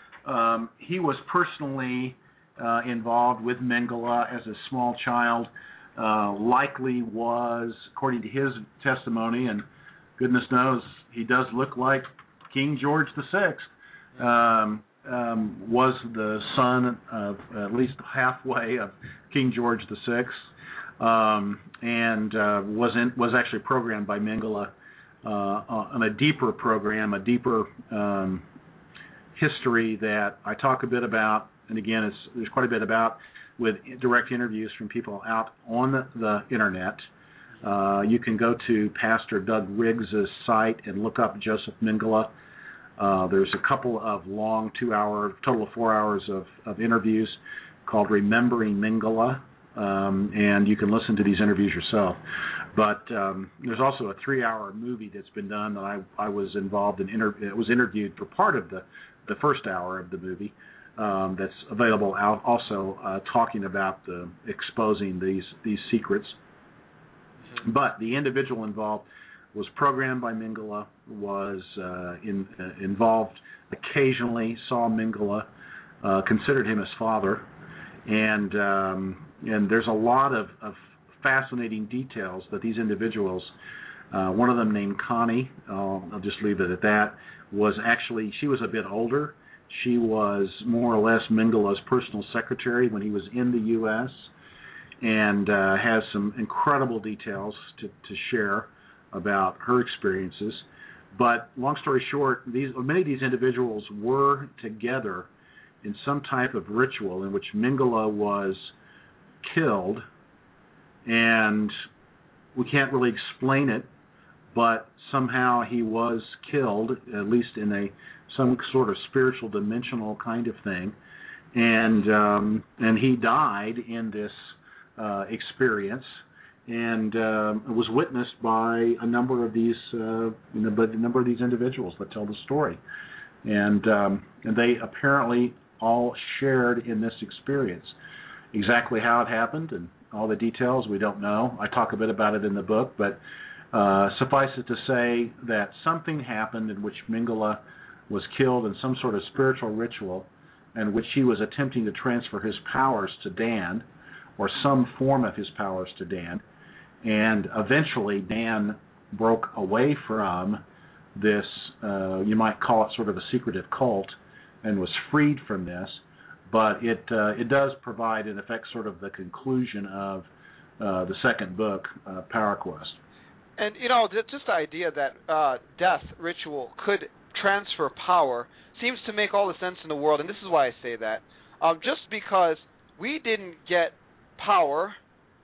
um, he was personally uh, involved with Mengele as a small child, uh, likely was, according to his testimony, and goodness knows he does look like King George the Sixth, um, um, was the son of at least halfway of King George the Sixth, um, and uh, was in, was actually programmed by Mengele uh, on a deeper program, a deeper um, history that I talk a bit about, and again, it's, there's quite a bit about with direct interviews from people out on the, the Internet. Uh, you can go to Pastor Doug Riggs' site and look up Joseph Mengele. Uh, there's a couple of long two-hour, total of four hours of, of interviews called Remembering Mengele, um, and you can listen to these interviews yourself. But um, there's also a three-hour movie that's been done that I, I was involved in. Inter- it was interviewed for part of the, the first hour of the movie. Um, that's available out also uh, talking about the exposing these these secrets. Mm-hmm. But the individual involved was programmed by Mengele, was uh, in, uh, involved occasionally, saw Mengele, uh, considered him his father, and um, and there's a lot of, of fascinating details that these individuals, uh, one of them named Connie, I'll, I'll just leave it at that, was actually, she was a bit older. She was more or less Mengele's personal secretary when he was in the U S, and uh, has some incredible details to, to share about her experiences. But long story short, these many of these individuals were together in some type of ritual in which Mengele was killed, and we can't really explain it, but somehow he was killed, at least in a some sort of spiritual dimensional kind of thing, and um, and he died in this uh, experience, and um, it was witnessed by a number of these uh, you know, but a number of these individuals that tell the story, and um, and they apparently all shared in this experience. Exactly how it happened and all the details we don't know. I talk a bit about it in the book, but uh, suffice it to say that something happened in which Mingala was killed in some sort of spiritual ritual in which he was attempting to transfer his powers to Dan, or some form of his powers to Dan, and eventually Dan broke away from this, uh, you might call it sort of a secretive cult, and was freed from this. But it uh, it does provide, in effect, sort of the conclusion of uh, the second book, uh, Power Quest. And, you know, just the idea that uh, death ritual could transfer power seems to make all the sense in the world, and this is why I say that. Um, just because we didn't get power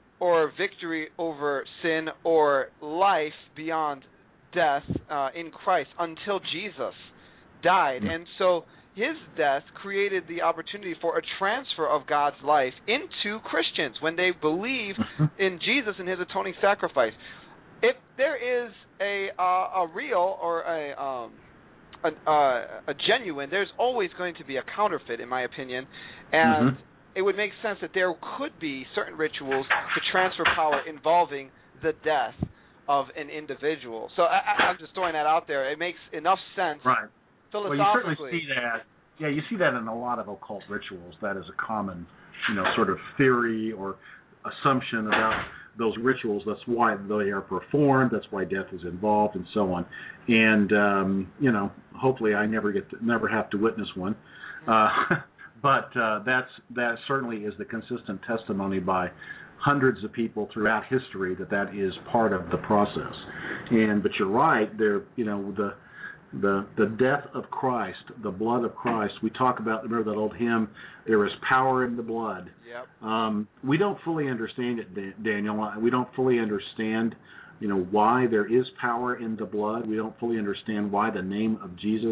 or victory over sin or life beyond death uh, in Christ until Jesus died. Mm-hmm. And so his death created the opportunity for a transfer of God's life into Christians when they believe in Jesus and his atoning sacrifice. If there is a uh, a real or a um, a, uh, a genuine, there's always going to be a counterfeit, in my opinion, and mm-hmm. it would make sense that there could be certain rituals to transfer power involving the death of an individual. So I, I'm just throwing that out there. It makes enough sense. Right. Philosophically. Well, you certainly see that. Yeah, you see that in a lot of occult rituals. That is a common, you know, sort of theory or assumption about those rituals. That's why they are performed. That's why death is involved, and so on. And um, you know, hopefully, I never get to, never have to witness one. Uh, but uh, that's that certainly is the consistent testimony by hundreds of people throughout history that that is part of the process. And but you're right. There, you know, the The the death of Christ, the blood of Christ. We talk about, remember that old hymn, there is power in the blood. Yep. Um, we don't fully understand it, Daniel. We don't fully understand, you know, why there is power in the blood. We don't fully understand why the name of Jesus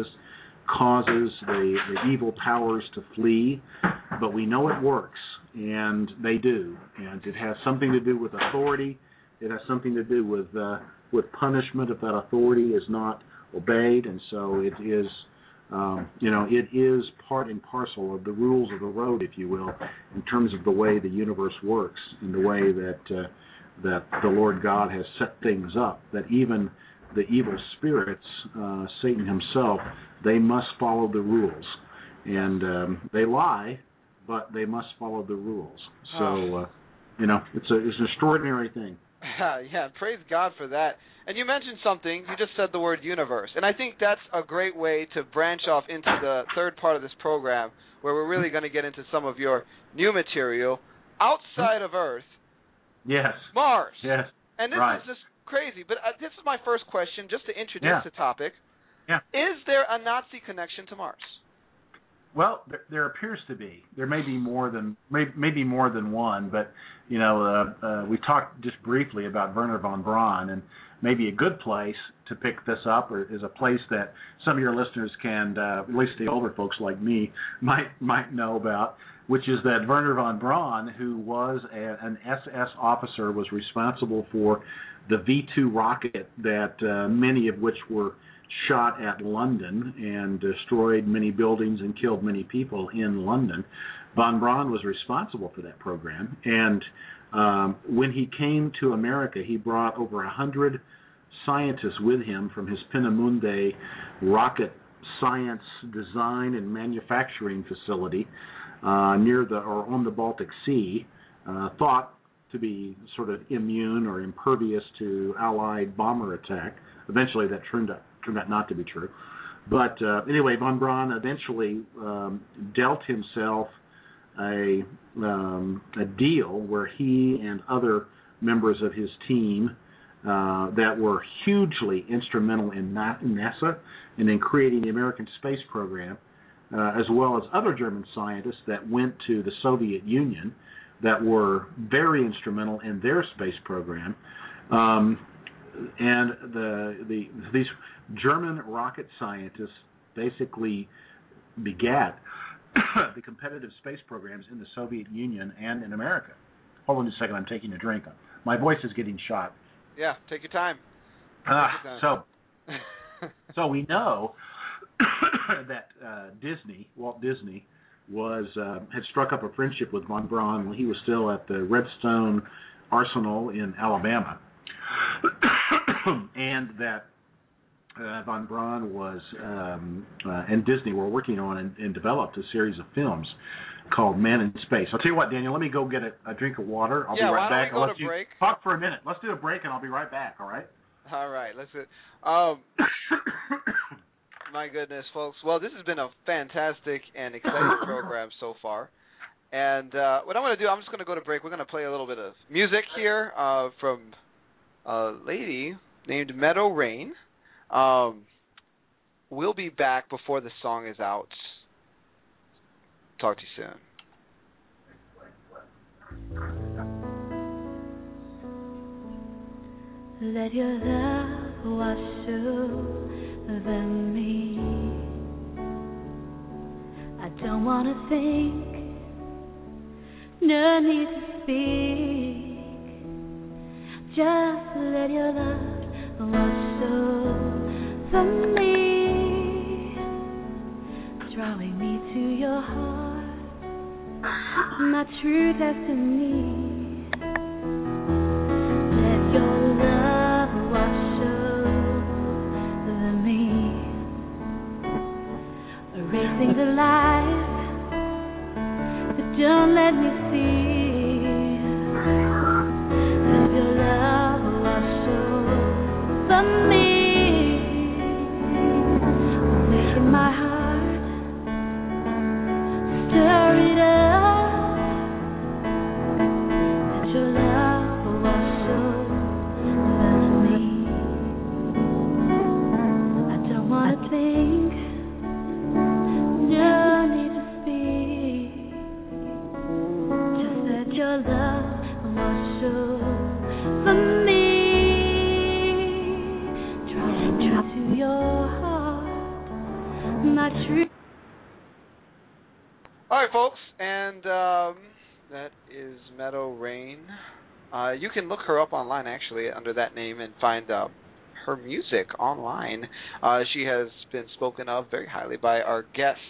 causes the, the evil powers to flee, but we know it works, and they do. And it has something to do with authority. It has something to do with uh, with punishment if that authority is not obeyed, and so it is, um, you know, it is part and parcel of the rules of the road, if you will, in terms of the way the universe works, in the way that uh, that the Lord God has set things up. That even the evil spirits, uh, Satan himself, they must follow the rules, and um, they lie, but they must follow the rules. So, uh, you know, it's a it's an extraordinary thing. Yeah, praise God for that. And you mentioned something, you just said the word universe, and I think that's a great way to branch off into the third part of this program, where we're really going to get into some of your new material outside of Earth. Yes. Mars. Yes. And this right. is just crazy, but uh, this is my first question, just to introduce yeah. the topic. Yeah. Is there a Nazi connection to Mars? Well, there, there appears to be. There may be more than may, maybe more than one, but you know, uh, uh, we talked just briefly about Wernher von Braun, and maybe a good place to pick this up or is a place that some of your listeners can, uh, at least the older folks like me, might might know about, which is that Wernher von Braun, who was a, an S S officer, was responsible for the V two rocket that uh, many of which were shot at London and destroyed many buildings and killed many people in London. Von Braun was responsible for that program, and um, when he came to America, he brought over a hundred scientists with him from his Peenemünde rocket science design and manufacturing facility uh, near the or on the Baltic Sea, uh, thought to be sort of immune or impervious to Allied bomber attack. Eventually, that turned out turned out not to be true. But uh, anyway, von Braun eventually um, dealt himself a um, a deal where he and other members of his team uh, that were hugely instrumental in NASA and in creating the American space program, uh, as well as other German scientists that went to the Soviet Union, that were very instrumental in their space program. Um, and the, the these German rocket scientists basically begat the competitive space programs in the Soviet Union and in America. Hold on a second, I'm taking a drink. My voice is getting shot. Yeah, take your time. Take Uh, your time. so, so we know that uh, Disney, Walt Disney, was uh, had struck up a friendship with von Braun when he was still at the Redstone Arsenal in Alabama, and that uh, von Braun was um, uh, and Disney were working on and, and developed a series of films called Man in Space. I'll tell you what, Daniel, let me go get a, a drink of water. I'll yeah, be right why back. don't we go I'll to break? Talk for a minute. Let's do a break, and I'll be right back. All right? All right, let's do it. Um, my goodness, folks. Well, this has been a fantastic and exciting program so far. And uh, what I'm going to do, I'm just going to go to break. We're going to play a little bit of music here uh, from a lady named Meadow Rain. Um, we'll be back before the song is out. Talk to you soon. Let your love wash over me. I don't want to think, no need to speak. Just let your love wash over me, drawing me to your heart, my true destiny. Let your love wash over me, erasing the lies, but don't let me see. Let your love wash over me, awaken my heart, stir it up. Let your love wash over me. I don't want to think, no need to speak. Just let your love wash over me. Draw me to your heart, my true. All right, folks, and um, that is Meadow Rain. Uh, you can look her up online, actually, under that name and find uh, her music online. Uh, she has been spoken of very highly by our guest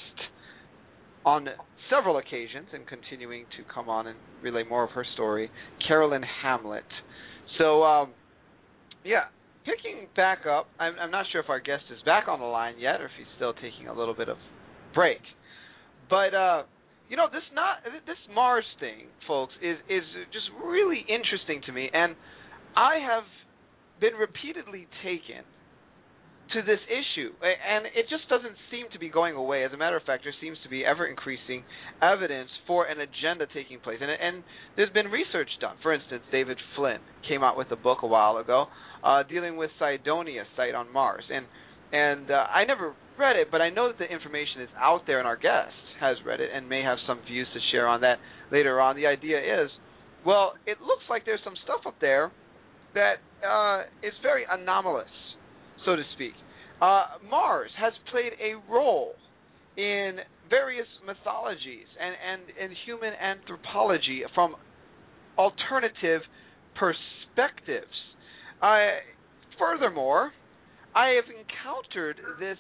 on several occasions and continuing to come on and relay more of her story, Carolyn Hamlet. So, um, yeah, picking back up, I'm, I'm not sure if our guest is back on the line yet or if he's still taking a little bit of break. But, uh, you know, this not this Mars thing, folks, is, is just really interesting to me. And I have been repeatedly taken to this issue, and it just doesn't seem to be going away. As a matter of fact, there seems to be ever-increasing evidence for an agenda taking place. And, and there's been research done. For instance, David Flynn came out with a book a while ago uh, dealing with Cydonia site on Mars. And and uh, I never read it, but I know that the information is out there, and our guest has read it and may have some views to share on that later on. The idea is, well, it looks like there's some stuff up there that uh, is very anomalous, so to speak. Uh, Mars has played a role in various mythologies and, and in human anthropology from alternative perspectives. Uh, furthermore, I have encountered this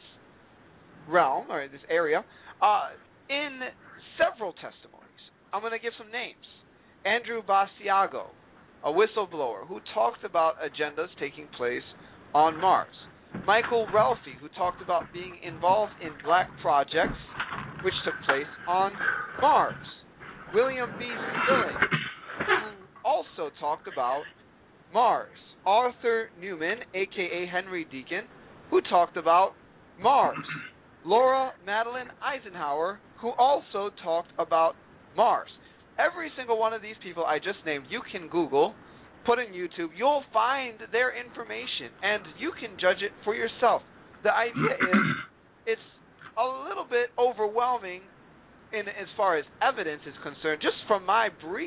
realm, or this area, uh, in several testimonies. I'm going to give some names. Andrew Basiago, a whistleblower who talked about agendas taking place on Mars. Michael Ralphie, who talked about being involved in black projects which took place on Mars. William B. Stilling, who also talked about Mars. Arthur Newman, a k a. Henry Deacon, who talked about Mars. Laura Madeline Eisenhower, who also talked about Mars. Every single one of these people I just named, you can Google, put in YouTube, you'll find their information, and you can judge it for yourself. The idea is, it's a little bit overwhelming in as far as evidence is concerned, just from my brief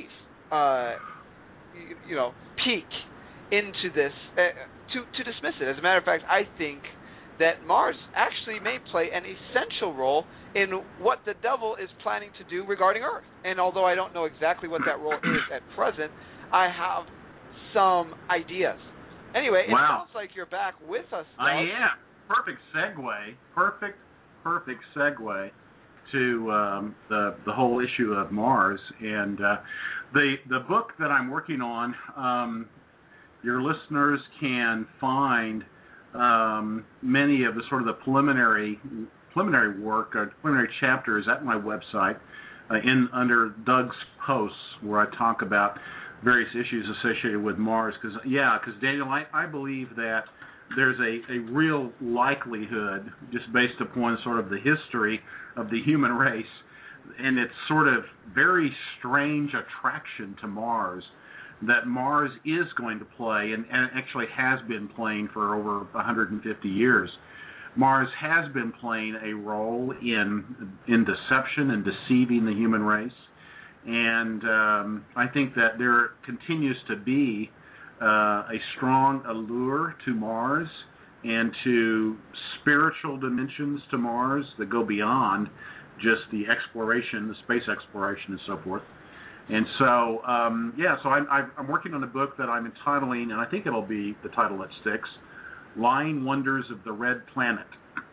uh, you, you know, peek into this uh, to to dismiss it. As a matter of fact, I think that Mars actually may play an essential role in what the devil is planning to do regarding Earth. And although I don't know exactly what that role is at present, I have some ideas. Anyway, it wow. sounds like you're back with us, Doug. I am. Perfect segue. Perfect, perfect segue to um, the the whole issue of Mars. And uh, the the book that I'm working on, um, your listeners can find um, many of the sort of the preliminary preliminary work or preliminary chapters at my website uh, in under Doug's posts, where I talk about various issues associated with Mars. Because yeah, because Daniel, I, I believe that there's a, a real likelihood, just based upon sort of the history of the human race and its sort of very strange attraction to Mars, that Mars is going to play, and, and actually has been playing for over one hundred fifty years. Mars has been playing a role in in deception and deceiving the human race, and um, I think that there continues to be uh, a strong allure to Mars and to spiritual dimensions to Mars that go beyond just the exploration, the space exploration and so forth. And so, um, yeah, so I'm, I'm working on a book that I'm entitling, and I think it'll be the title that sticks, Lying Wonders of the Red Planet.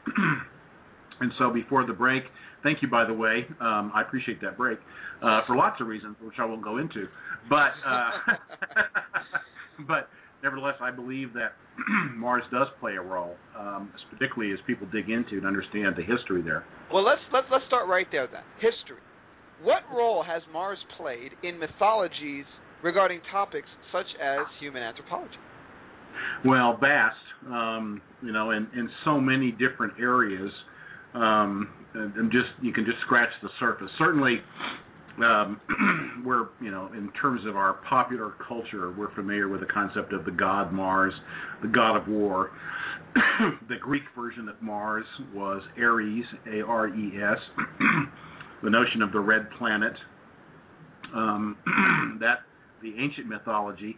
And so before the break, thank you, by the way, um, I appreciate that break, uh, for lots of reasons, which I won't go into. But, uh, but nevertheless, I believe that Mars does play a role, um, particularly as people dig into and understand the history there. Well, let's, let's, let's start right there then. History. What role has Mars played in mythologies regarding topics such as human anthropology? Well, vast, um, you know, in, in so many different areas, um, and, and just you can just scratch the surface. Certainly, um, we're, you know, in terms of our popular culture, we're familiar with the concept of the god Mars, the god of war. The Greek version of Mars was Ares, A R E S. The notion of the red planet, um, that the ancient mythology,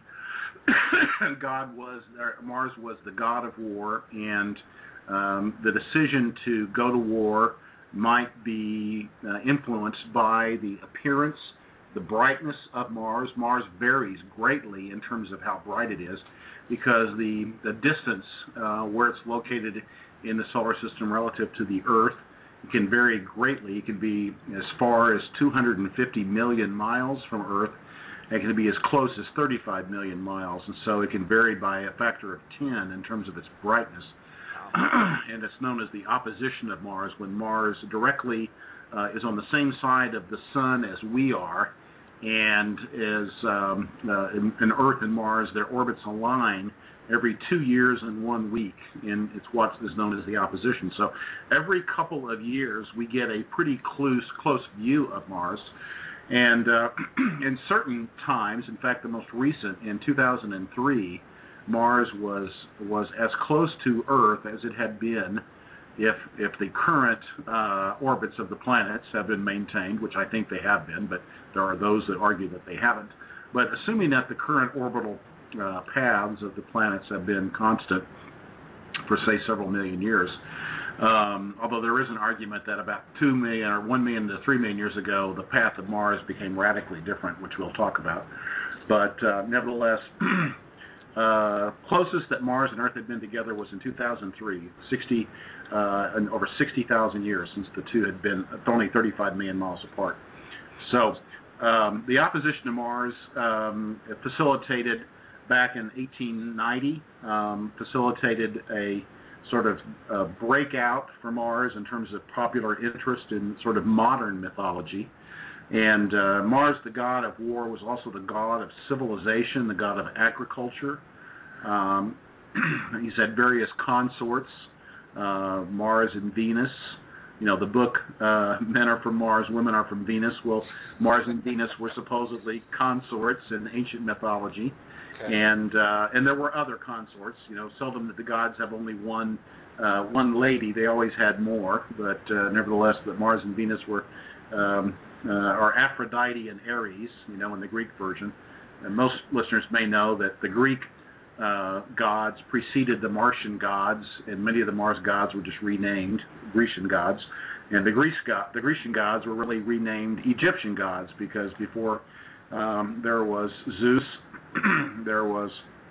God was, or Mars was the god of war, and um, the decision to go to war might be uh, influenced by the appearance, the brightness of Mars. Mars varies greatly in terms of how bright it is, because the, the distance uh, where it's located in the solar system relative to the Earth can vary greatly. It can be as far as two hundred fifty million miles from Earth. It can be as close as thirty-five million miles, and so it can vary by a factor of ten in terms of its brightness. And it's known as the opposition of Mars, when Mars directly uh, is on the same side of the Sun as we are, and as um, uh, in, in Earth and Mars, their orbits align every two years and one week, and it's what is known as the opposition. So every couple of years, we get a pretty close, close view of Mars. And uh, in certain times, in fact, the most recent, in two thousand three, Mars was was as close to Earth as it had been if if the current uh, orbits of the planets have been maintained, which I think they have been, but there are those that argue that they haven't. But assuming that the current orbital uh, paths of the planets have been constant for, say, several million years, um, although there is an argument that about two million or one million to three million years ago, the path of Mars became radically different, which we'll talk about. But uh, nevertheless, uh, closest that Mars and Earth had been together was in two thousand three, sixty, uh, and over sixty thousand years since the two had been only thirty-five million miles apart. So um, the opposition to Mars um, facilitated, back in eighteen ninety, um, facilitated a sort of uh, breakout for Mars in terms of popular interest in sort of modern mythology. And uh, Mars, the god of war, was also the god of civilization, the god of agriculture. Um, he's had various consorts, uh, Mars and Venus. You know, the book, uh, Men Are From Mars, Women Are From Venus. Well, Mars and Venus were supposedly consorts in ancient mythology. Okay. And uh, and there were other consorts. You know, seldom did the gods have only one uh, one lady. They always had more. But uh, nevertheless, that Mars and Venus were um, uh, or Aphrodite and Ares, you know, in the Greek version. And most listeners may know that the Greek uh, gods preceded the Martian gods, and many of the Mars gods were just renamed Grecian gods. And the Greece god, the Grecian gods were really renamed Egyptian gods because before um, there was Zeus, there was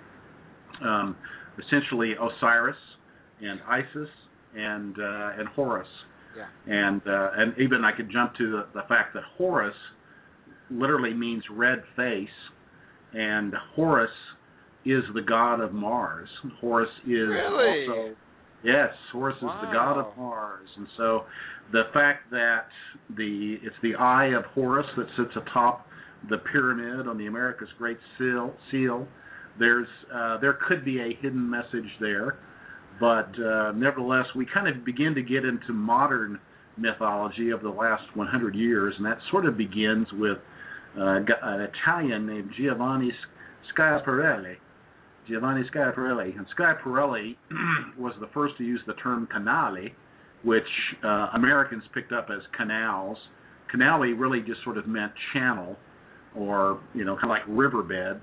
um, essentially Osiris and Isis and uh, and Horus. Yeah. And uh, and even I could jump to the, the fact that Horus literally means red face, and Horus is the god of Mars. Horus is really? also yes, Horus wow. is the god of Mars, and so the fact that the it's the eye of Horus that sits atop the pyramid on the America's Great Seal. Seal there's uh, there could be a hidden message there, but uh, nevertheless, we kind of begin to get into modern mythology of the last one hundred years, and that sort of begins with uh, an Italian named Giovanni Schiaparelli. Giovanni Schiaparelli. And Schiaparelli was the first to use the term canale, which uh, Americans picked up as canals. Canale really just sort of meant channel, or, you know, kind of like riverbed,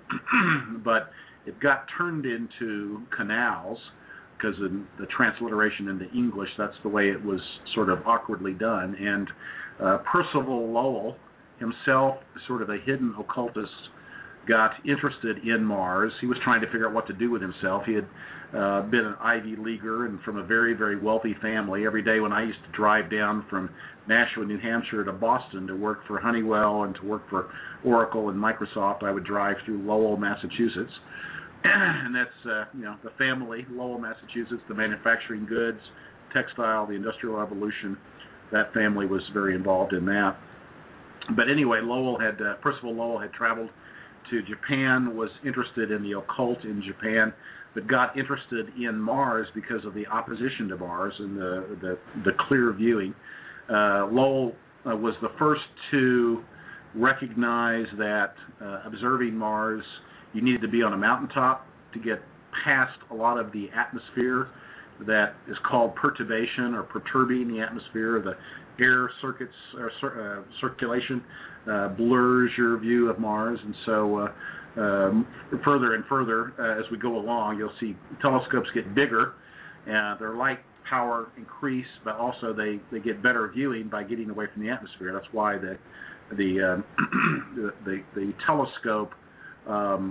but it got turned into canals because of the transliteration into English. That's the way it was sort of awkwardly done. And uh, Percival Lowell himself, sort of a hidden occultist, got interested in Mars. He was trying to figure out what to do with himself. He had uh, been an Ivy Leaguer and from a very, very wealthy family. Every day when I used to drive down from Nashua, New Hampshire to Boston to work for Honeywell and to work for Oracle and Microsoft, I would drive through Lowell, Massachusetts. And that's, uh, you know, the family, Lowell, Massachusetts, the manufacturing goods, textile, the Industrial Revolution. That family was very involved in that. But anyway, Lowell had, uh, Percival Lowell had traveled to Japan, was interested in the occult in Japan, but got interested in Mars because of the opposition to Mars and the the, the clear viewing. Uh, Lowell uh, was the first to recognize that uh, observing Mars, you needed to be on a mountaintop to get past a lot of the atmosphere that is called perturbation or perturbing the atmosphere. The air circuits or uh, circulation uh, blurs your view of Mars, and so uh, um, further and further uh, as we go along, you'll see telescopes get bigger, and their light power increase, but also they, they get better viewing by getting away from the atmosphere. That's why the the um, the, the, the telescope. Um,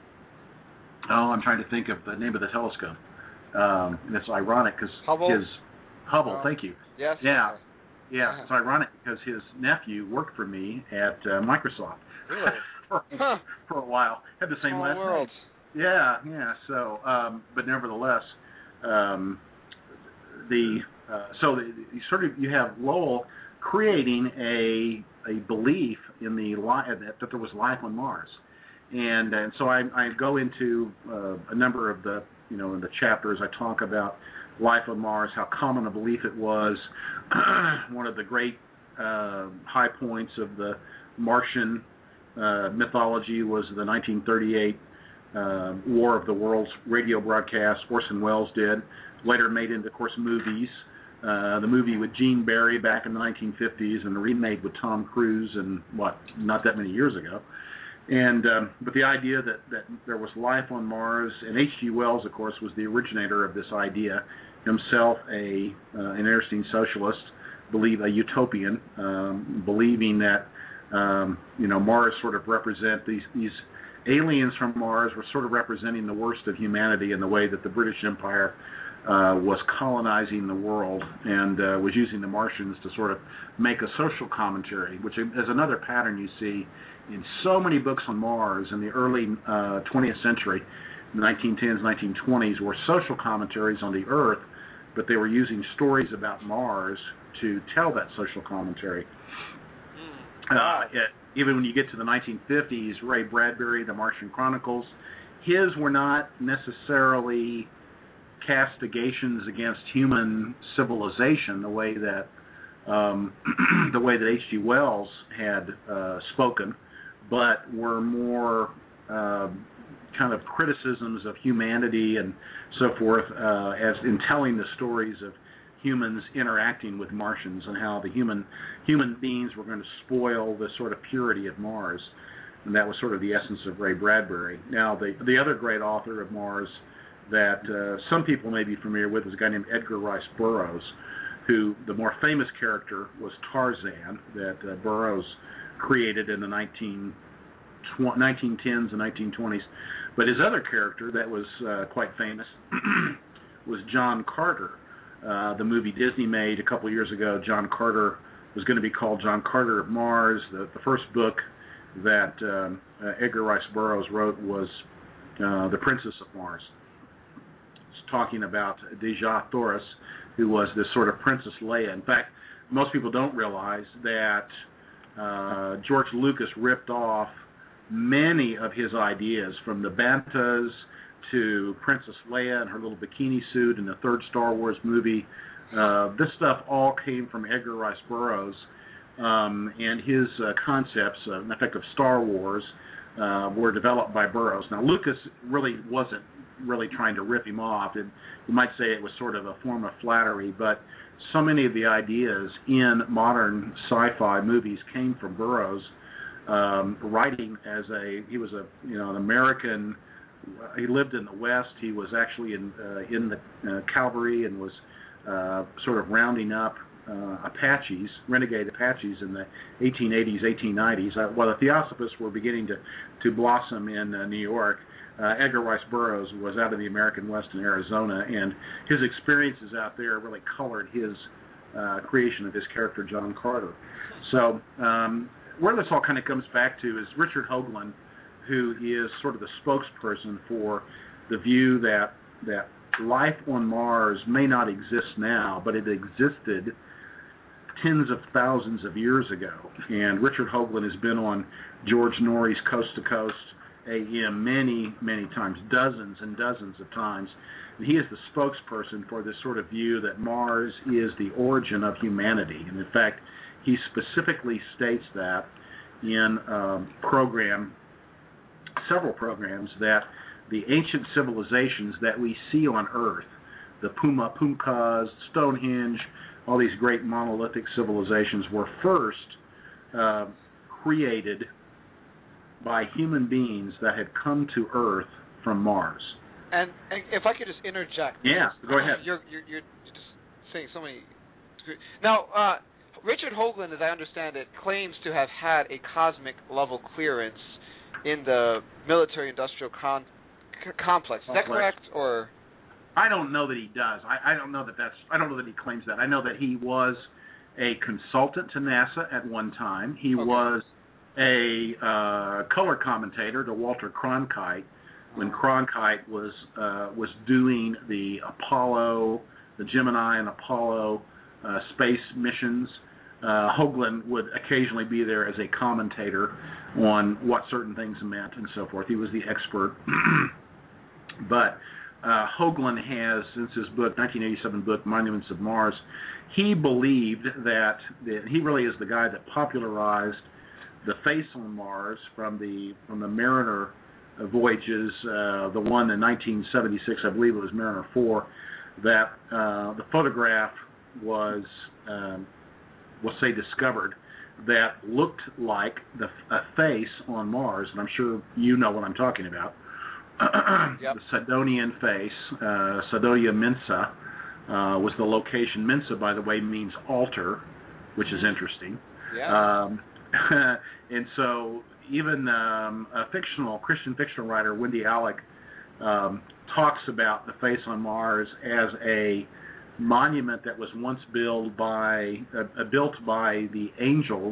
oh, I'm trying to think of the name of the telescope. Um, and it's ironic because his Hubble. Oh. Thank you. Yes. Yeah. Yeah, it's ironic because his nephew worked for me at uh, Microsoft really? for, huh. for a while. Had the same Small last world. name. Yeah, yeah. So, um, but nevertheless, um, the uh, so the, you sort of you have Lowell creating a a belief in the li- that, that there was life on Mars, and and so I, I go into uh, a number of the you know in the chapters I talk about life on Mars, how common a belief it was. One of the great uh, high points of the Martian uh, mythology was the nineteen thirty-eight uh, War of the Worlds radio broadcast Orson Welles did, later made into, of course, movies. Uh, the movie with Gene Barry back in the nineteen fifties and the remake with Tom Cruise and, what, not that many years ago. And um, but the idea that, that there was life on Mars, and H G Wells, of course, was the originator of this idea, himself a uh, an interesting socialist, believe a utopian, um, believing that um, you know Mars sort of represent these these aliens from Mars were sort of representing the worst of humanity in the way that the British Empire uh, was colonizing the world and uh, was using the Martians to sort of make a social commentary, which is another pattern you see in so many books on Mars in the early uh, twentieth century, the nineteen tens, nineteen twenties, were social commentaries on the Earth, but they were using stories about Mars to tell that social commentary. Uh, it, even when you get to the nineteen fifties, Ray Bradbury, The Martian Chronicles, his were not necessarily castigations against human civilization the way that um, the way that H G Wells had uh, spoken, but were more uh, kind of criticisms of humanity and so forth, uh, as in telling the stories of humans interacting with Martians and how the human human beings were going to spoil the sort of purity of Mars. And that was sort of the essence of Ray Bradbury. Now, the the other great author of Mars that uh, some people may be familiar with is a guy named Edgar Rice Burroughs, who the more famous character was Tarzan, that uh, Burroughs created in the nineteen tens and nineteen twenties. But his other character that was uh, quite famous was John Carter. Uh, the movie Disney made a couple years ago, John Carter, was going to be called John Carter of Mars. The, the first book that um, uh, Edgar Rice Burroughs wrote was uh, The Princess of Mars. It's talking about Dejah Thoris, who was this sort of Princess Leia. In fact, most people don't realize that uh, George Lucas ripped off many of his ideas, from the Bantas to Princess Leia and her little bikini suit in the third Star Wars movie. Uh, this stuff all came from Edgar Rice Burroughs, um, and his uh, concepts, uh, in effect, of Star Wars uh, were developed by Burroughs. Now, Lucas really wasn't really trying to rip him off. It, you might say it was sort of a form of flattery, but so many of the ideas in modern sci-fi movies came from Burroughs. Um, writing as a, he was a, you know, an American. He lived in the West. He was actually in uh, in the uh, cavalry and was uh, sort of rounding up uh, Apaches, renegade Apaches, in the eighteen eighties, eighteen nineties. Uh, while the Theosophists were beginning to to blossom in uh, New York, uh, Edgar Rice Burroughs was out of the American West in Arizona, and his experiences out there really colored his uh, creation of his character John Carter. So. Um, Where this all kind of comes back to is Richard Hoagland, who is sort of the spokesperson for the view that that life on Mars may not exist now, but it existed tens of thousands of years ago. And Richard Hoagland has been on George Norrie's Coast to Coast A M many, many times, dozens and dozens of times. And he is the spokesperson for this sort of view that Mars is the origin of humanity. And in fact, he specifically states that in um, program, several programs, that the ancient civilizations that we see on Earth, the Puma Punkas, Stonehenge, all these great monolithic civilizations, were first uh, created by human beings that had come to Earth from Mars. And, and if I could just interject. Yeah, go ahead. You're, you're, you're just saying so many. Now, uh, Richard Hoagland, as I understand it, claims to have had a cosmic level clearance in the military-industrial con- c- complex. Is that correct, or? I don't know that he does. I, I don't know that that's. I don't know that he claims that. I know that he was a consultant to NASA at one time. He okay. was a uh, color commentator to Walter Cronkite when Cronkite was uh, was doing the Apollo, the Gemini and Apollo uh, space missions. Uh, Hoagland would occasionally be there as a commentator on what certain things meant and so forth. He was the expert. But uh, Hoagland has, since his book, nineteen eighty-seven book, Monuments of Mars, he believed that, that he really is the guy that popularized the face on Mars from the from the Mariner voyages, uh, the one in nineteen seventy-six, I believe it was Mariner four, that uh, the photograph was... Um, we'll say discovered, that looked like the, a face on Mars, and I'm sure you know what I'm talking about. Yep. The Sidonian face, uh, Cydonia Mensa, uh, was the location. Mensa, by the way, means altar, which is interesting. Yeah. Um, and so even um, a fictional, Christian fictional writer, Wendy Alec, um, talks about the face on Mars as a monument that was once built by uh, built by the angels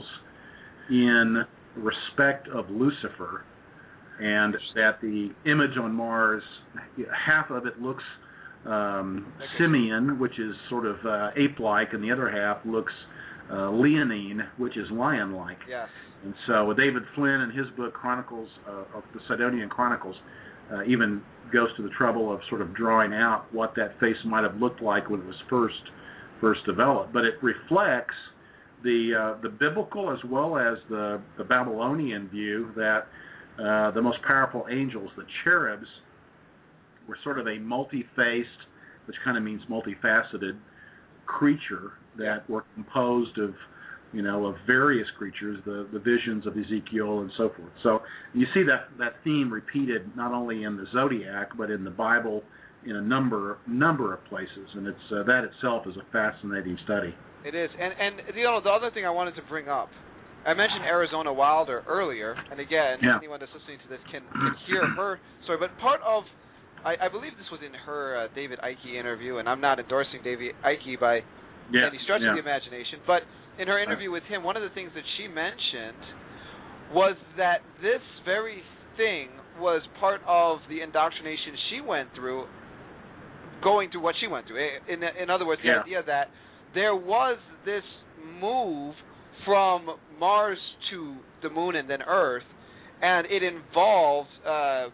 in respect of Lucifer, and that the image on Mars, half of it looks um, okay. simian, which is sort of uh, ape-like, and the other half looks uh, leonine, which is lion-like. Yes. And so David Flynn, in his book Chronicles uh, of the Sidonian Chronicles, Uh, even goes to the trouble of sort of drawing out what that face might have looked like when it was first first developed. But it reflects the uh, the biblical as well as the, the Babylonian view that uh, the most powerful angels, the cherubs, were sort of a multi-faced, which kind of means multifaceted, creature that were composed of, you know, of various creatures, the, the visions of Ezekiel and so forth. So you see that, that theme repeated not only in the Zodiac, but in the Bible in a number number of places, and it's uh, that itself is a fascinating study. It is, and and you know the other thing I wanted to bring up, I mentioned Arizona Wilder earlier, and again, yeah. anyone that's listening to this can, can hear her story. But part of, I, I believe this was in her uh, David Icke interview, and I'm not endorsing David Icke by yeah. any stretch yeah. of the imagination, but in her interview with him, one of the things that she mentioned was that this very thing was part of the indoctrination she went through, going through what she went through. In, in other words, the yeah. idea that there was this move from Mars to the moon and then Earth, and it involved uh,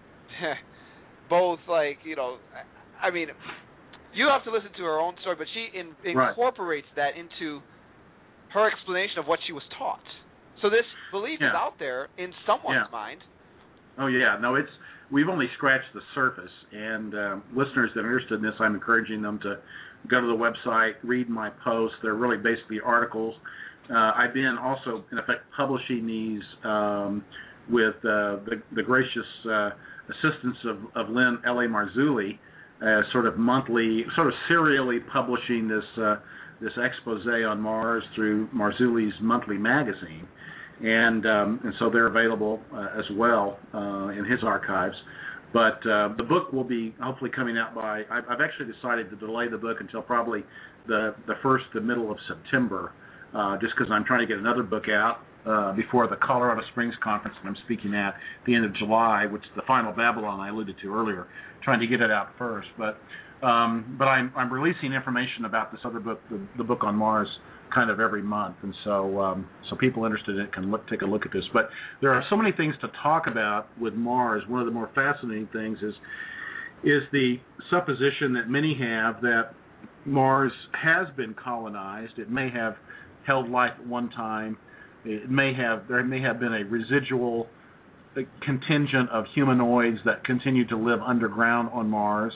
both, like, you know, I mean, you have to listen to her own story, but she in, incorporates right. that into her explanation of what she was taught. So this belief yeah. is out there in someone's yeah. mind. Oh, yeah. No, it's we've only scratched the surface, and uh, listeners that are interested in this, I'm encouraging them to go to the website, read my posts. They're really basically articles. Uh, I've been also, in effect, publishing these um, with uh, the, the gracious uh, assistance of, of Lynn L A. Marzulli, uh, sort of monthly, sort of serially publishing this uh, this expose on Mars through Marzulli's monthly magazine. And um, and so they're available uh, as well uh, in his archives. But uh, the book will be hopefully coming out by, I've, I've actually decided to delay the book until probably the, the first, the middle of September, uh, just because I'm trying to get another book out uh, before the Colorado Springs conference that I'm speaking at at the end of July, which is the Final Babylon I alluded to earlier, trying to get it out first. But um, but I'm, I'm releasing information about this other book, the, the book on Mars, kind of every month, and so um, so people interested in it can look, take a look at this. But there are so many things to talk about with Mars. One of the more fascinating things is is the supposition that many have that Mars has been colonized. It may have held life at one time. It may have there may have been a residual contingent of humanoids that continue to live underground on Mars.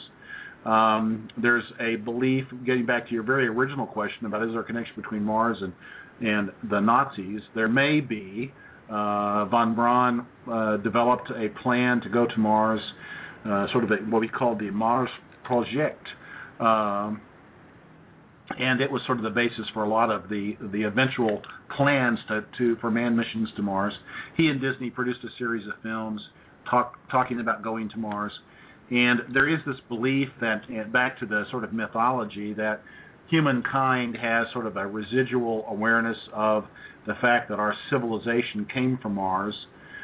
Um, there's a belief, getting back to your very original question about is there a connection between Mars and, and the Nazis, there may be. Uh, von Braun uh, developed a plan to go to Mars, uh, sort of a, what we call the Mars Project, um, and it was sort of the basis for a lot of the, the eventual plans to, to for manned missions to Mars. He and Disney produced a series of films talk, talking about going to Mars. And there is this belief that, back to the sort of mythology, that humankind has sort of a residual awareness of the fact that our civilization came from Mars.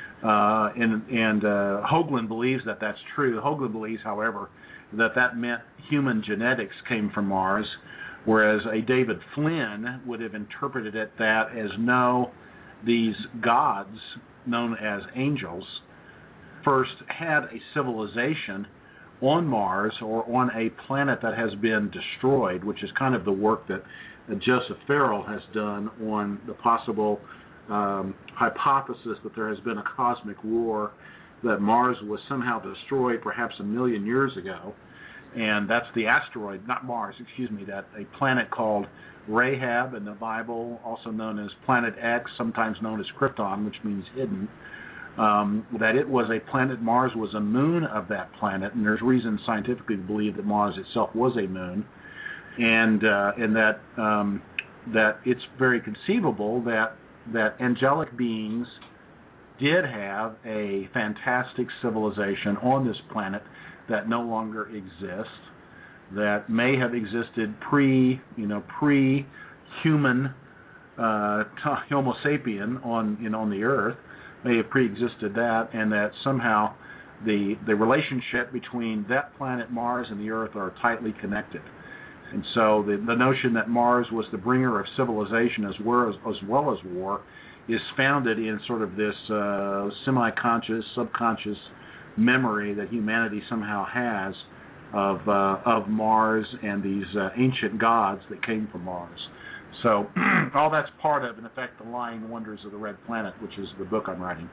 Uh, and and uh, Hoagland believes that that's true. Hoagland believes, however, that that meant human genetics came from Mars, whereas a David Flynn would have interpreted it that as no, these gods, known as angels, first had a civilization on Mars or on a planet that has been destroyed, which is kind of the work that uh, Joseph Farrell has done on the possible um, hypothesis that there has been a cosmic war, that Mars was somehow destroyed perhaps a million years ago, and that's the asteroid, not Mars, excuse me, that a planet called Rahab in the Bible, also known as Planet X, sometimes known as Krypton, which means hidden. Um, that it was a planet, Mars was a moon of that planet, and there's reason scientifically to believe that Mars itself was a moon, and uh, and that um, that it's very conceivable that that angelic beings did have a fantastic civilization on this planet that no longer exists, that may have existed pre, you know, pre-human uh, Homo sapien on, you know, on the Earth, may have pre-existed that, and that somehow the the relationship between that planet Mars and the Earth are tightly connected. And so the, the notion that Mars was the bringer of civilization as well as, as well as war is founded in sort of this uh, semi-conscious, subconscious memory that humanity somehow has of uh, of Mars and these uh, ancient gods that came from Mars. So all that's part of, in effect, the Lying Wonders of the Red Planet, which is the book I'm writing.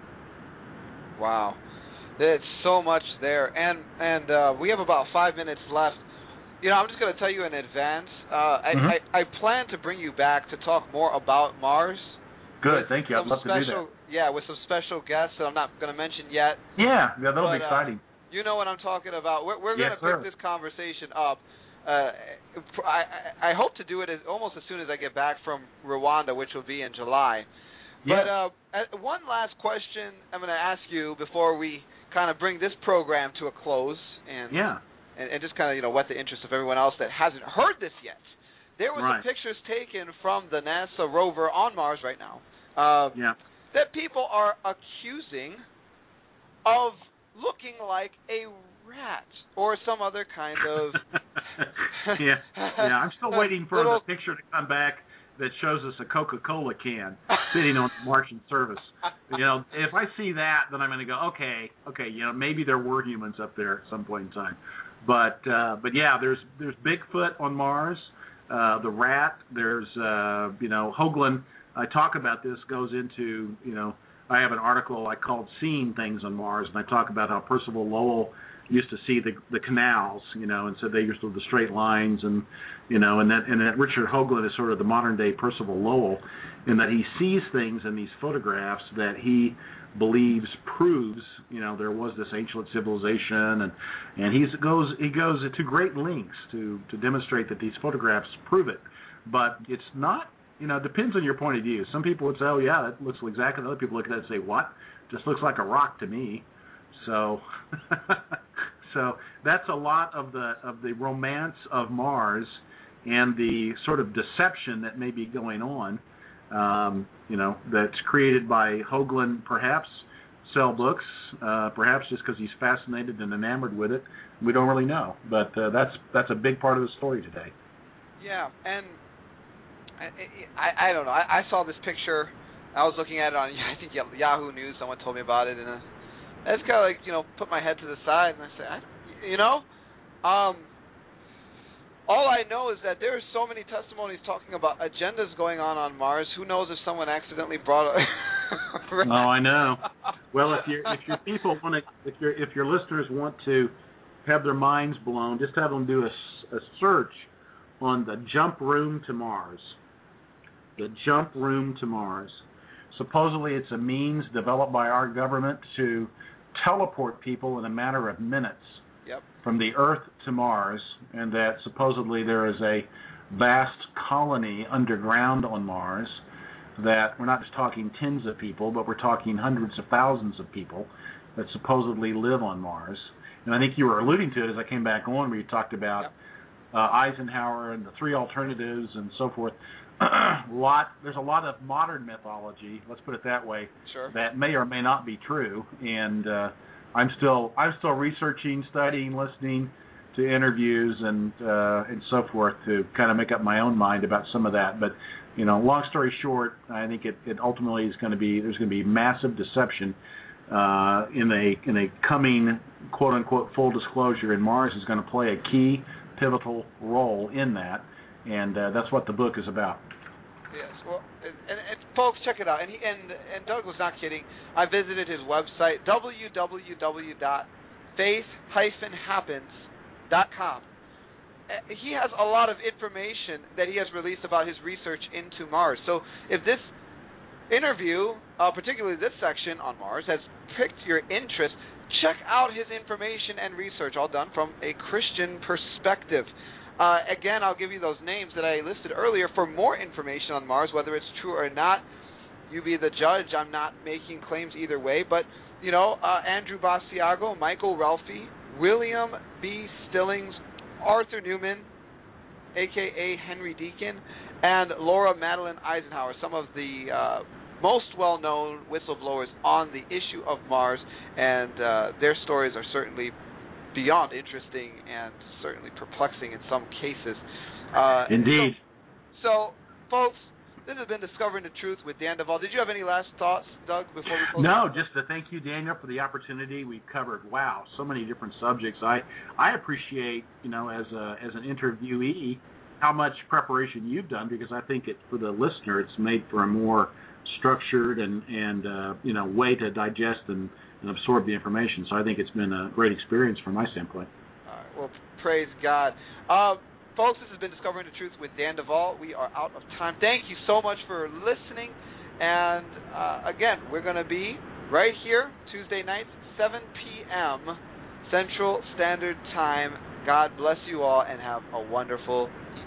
Wow. There's so much there. And and uh, we have about five minutes left. You know, I'm just going to tell you in advance. Uh, I, mm-hmm. I I plan to bring you back to talk more about Mars. Good, thank you. I'd love special, to do that. Yeah, with some special guests that I'm not going to mention yet. Yeah, yeah, that'll but, be exciting. Uh, you know what I'm talking about. We're, we're yes, going to pick this conversation up. Uh, I, I hope to do it as, almost as soon as I get back from Rwanda, which will be in July. Yes. But uh, one last question I'm going to ask you before we kind of bring this program to a close, and yeah, and, and just kind of you know whet the interest of everyone else that hasn't heard this yet. There were right. some pictures taken from the NASA rover on Mars right now uh, yeah. that people are accusing of looking like a rat or some other kind of. yeah, yeah. I'm still waiting for little... the picture to come back that shows us a Coca-Cola can sitting on the Martian surface. You know, if I see that, then I'm going to go, okay, okay. You know, maybe there were humans up there at some point in time. But uh, but yeah, there's there's Bigfoot on Mars. Uh, the rat, there's, uh, you know, Hoagland, I talk about this, goes into, you know, I have an article I called Seeing Things on Mars, and I talk about how Percival Lowell used to see the the canals, you know, and so they used to the straight lines, and, you know, and that, and that Richard Hoagland is sort of the modern-day Percival Lowell, in that he sees things in these photographs that he believes proves, you know, there was this ancient civilization, and and he goes he goes to great lengths to to demonstrate that these photographs prove it. But it's not, you know, it depends on your point of view. Some people would say, oh yeah, it looks exactly. Other people look at that and say, what? Just looks like a rock to me. So so that's a lot of the of the romance of Mars and the sort of deception that may be going on. Um, you know, that's created by Hoagland, perhaps sell books, uh, perhaps just because he's fascinated and enamored with it. We don't really know, but uh, that's that's a big part of the story today. Yeah, and I I, I don't know. I, I saw this picture. I was looking at it on I think Yahoo News. Someone told me about it, and uh, I just kind of like you know put my head to the side and I said, I, you know, um. All I know is that there are so many testimonies talking about agendas going on on Mars. Who knows if someone accidentally brought a... Oh, I know. Well, if your if your people want to, if your if your listeners want to have their minds blown, just have them do a, a search on the jump room to Mars. The jump room to Mars. Supposedly, it's a means developed by our government to teleport people in a matter of minutes. Yep. From the Earth to Mars, and that supposedly there is a vast colony underground on Mars, that we're not just talking tens of people, but we're talking hundreds of thousands of people that supposedly live on Mars. And I think you were alluding to it as I came back on, where you talked about yep. uh, Eisenhower and the three alternatives and so forth. lot, there's a lot of modern mythology, let's put it that way, sure. that may or may not be true, and uh, I'm still I'm still researching, studying, listening to interviews and uh, and so forth to kind of make up my own mind about some of that. But you know, long story short, I think it, it ultimately is going to be there's going to be massive deception uh, in a in a coming quote unquote full disclosure, and Mars is going to play a key pivotal role in that, and uh, that's what the book is about. Yes, well, and, and, and folks, check it out. And, he, and and Doug was not kidding. I visited his website, w w w dot faith dash happens dot com. He has a lot of information that he has released about his research into Mars. So if this interview, uh, particularly this section on Mars, has piqued your interest, check out his information and research, all done from a Christian perspective. Uh, again, I'll give you those names that I listed earlier for more information on Mars, whether it's true or not. You be the judge. I'm not making claims either way. But, you know, uh, Andrew Basiago, Michael Ralphie, William B. Stillings, Arthur Newman, a k a. Henry Deacon, and Laura Madeline Eisenhower, some of the uh, most well-known whistleblowers on the issue of Mars, and uh, their stories are certainly beyond interesting and certainly perplexing in some cases. Uh, Indeed. So, so, folks, this has been Discovering the Truth with Dan Duvall. Did you have any last thoughts, Doug, before we close? No, just to thank you, Daniel, for the opportunity. We've covered, wow, so many different subjects. I I appreciate, you know, as a as an interviewee, how much preparation you've done, because I think it for the listener, it's made for a more structured and and uh, you know way to digest and, and absorb the information. So I think it's been a great experience from my standpoint. Uh, Well, praise God. Uh, folks, this has been Discovering the Truth with Dan Duvall. We are out of time. Thank you so much for listening. And, uh, again, we're going to be right here Tuesday nights, seven p.m. Central Standard Time. God bless you all and have a wonderful evening.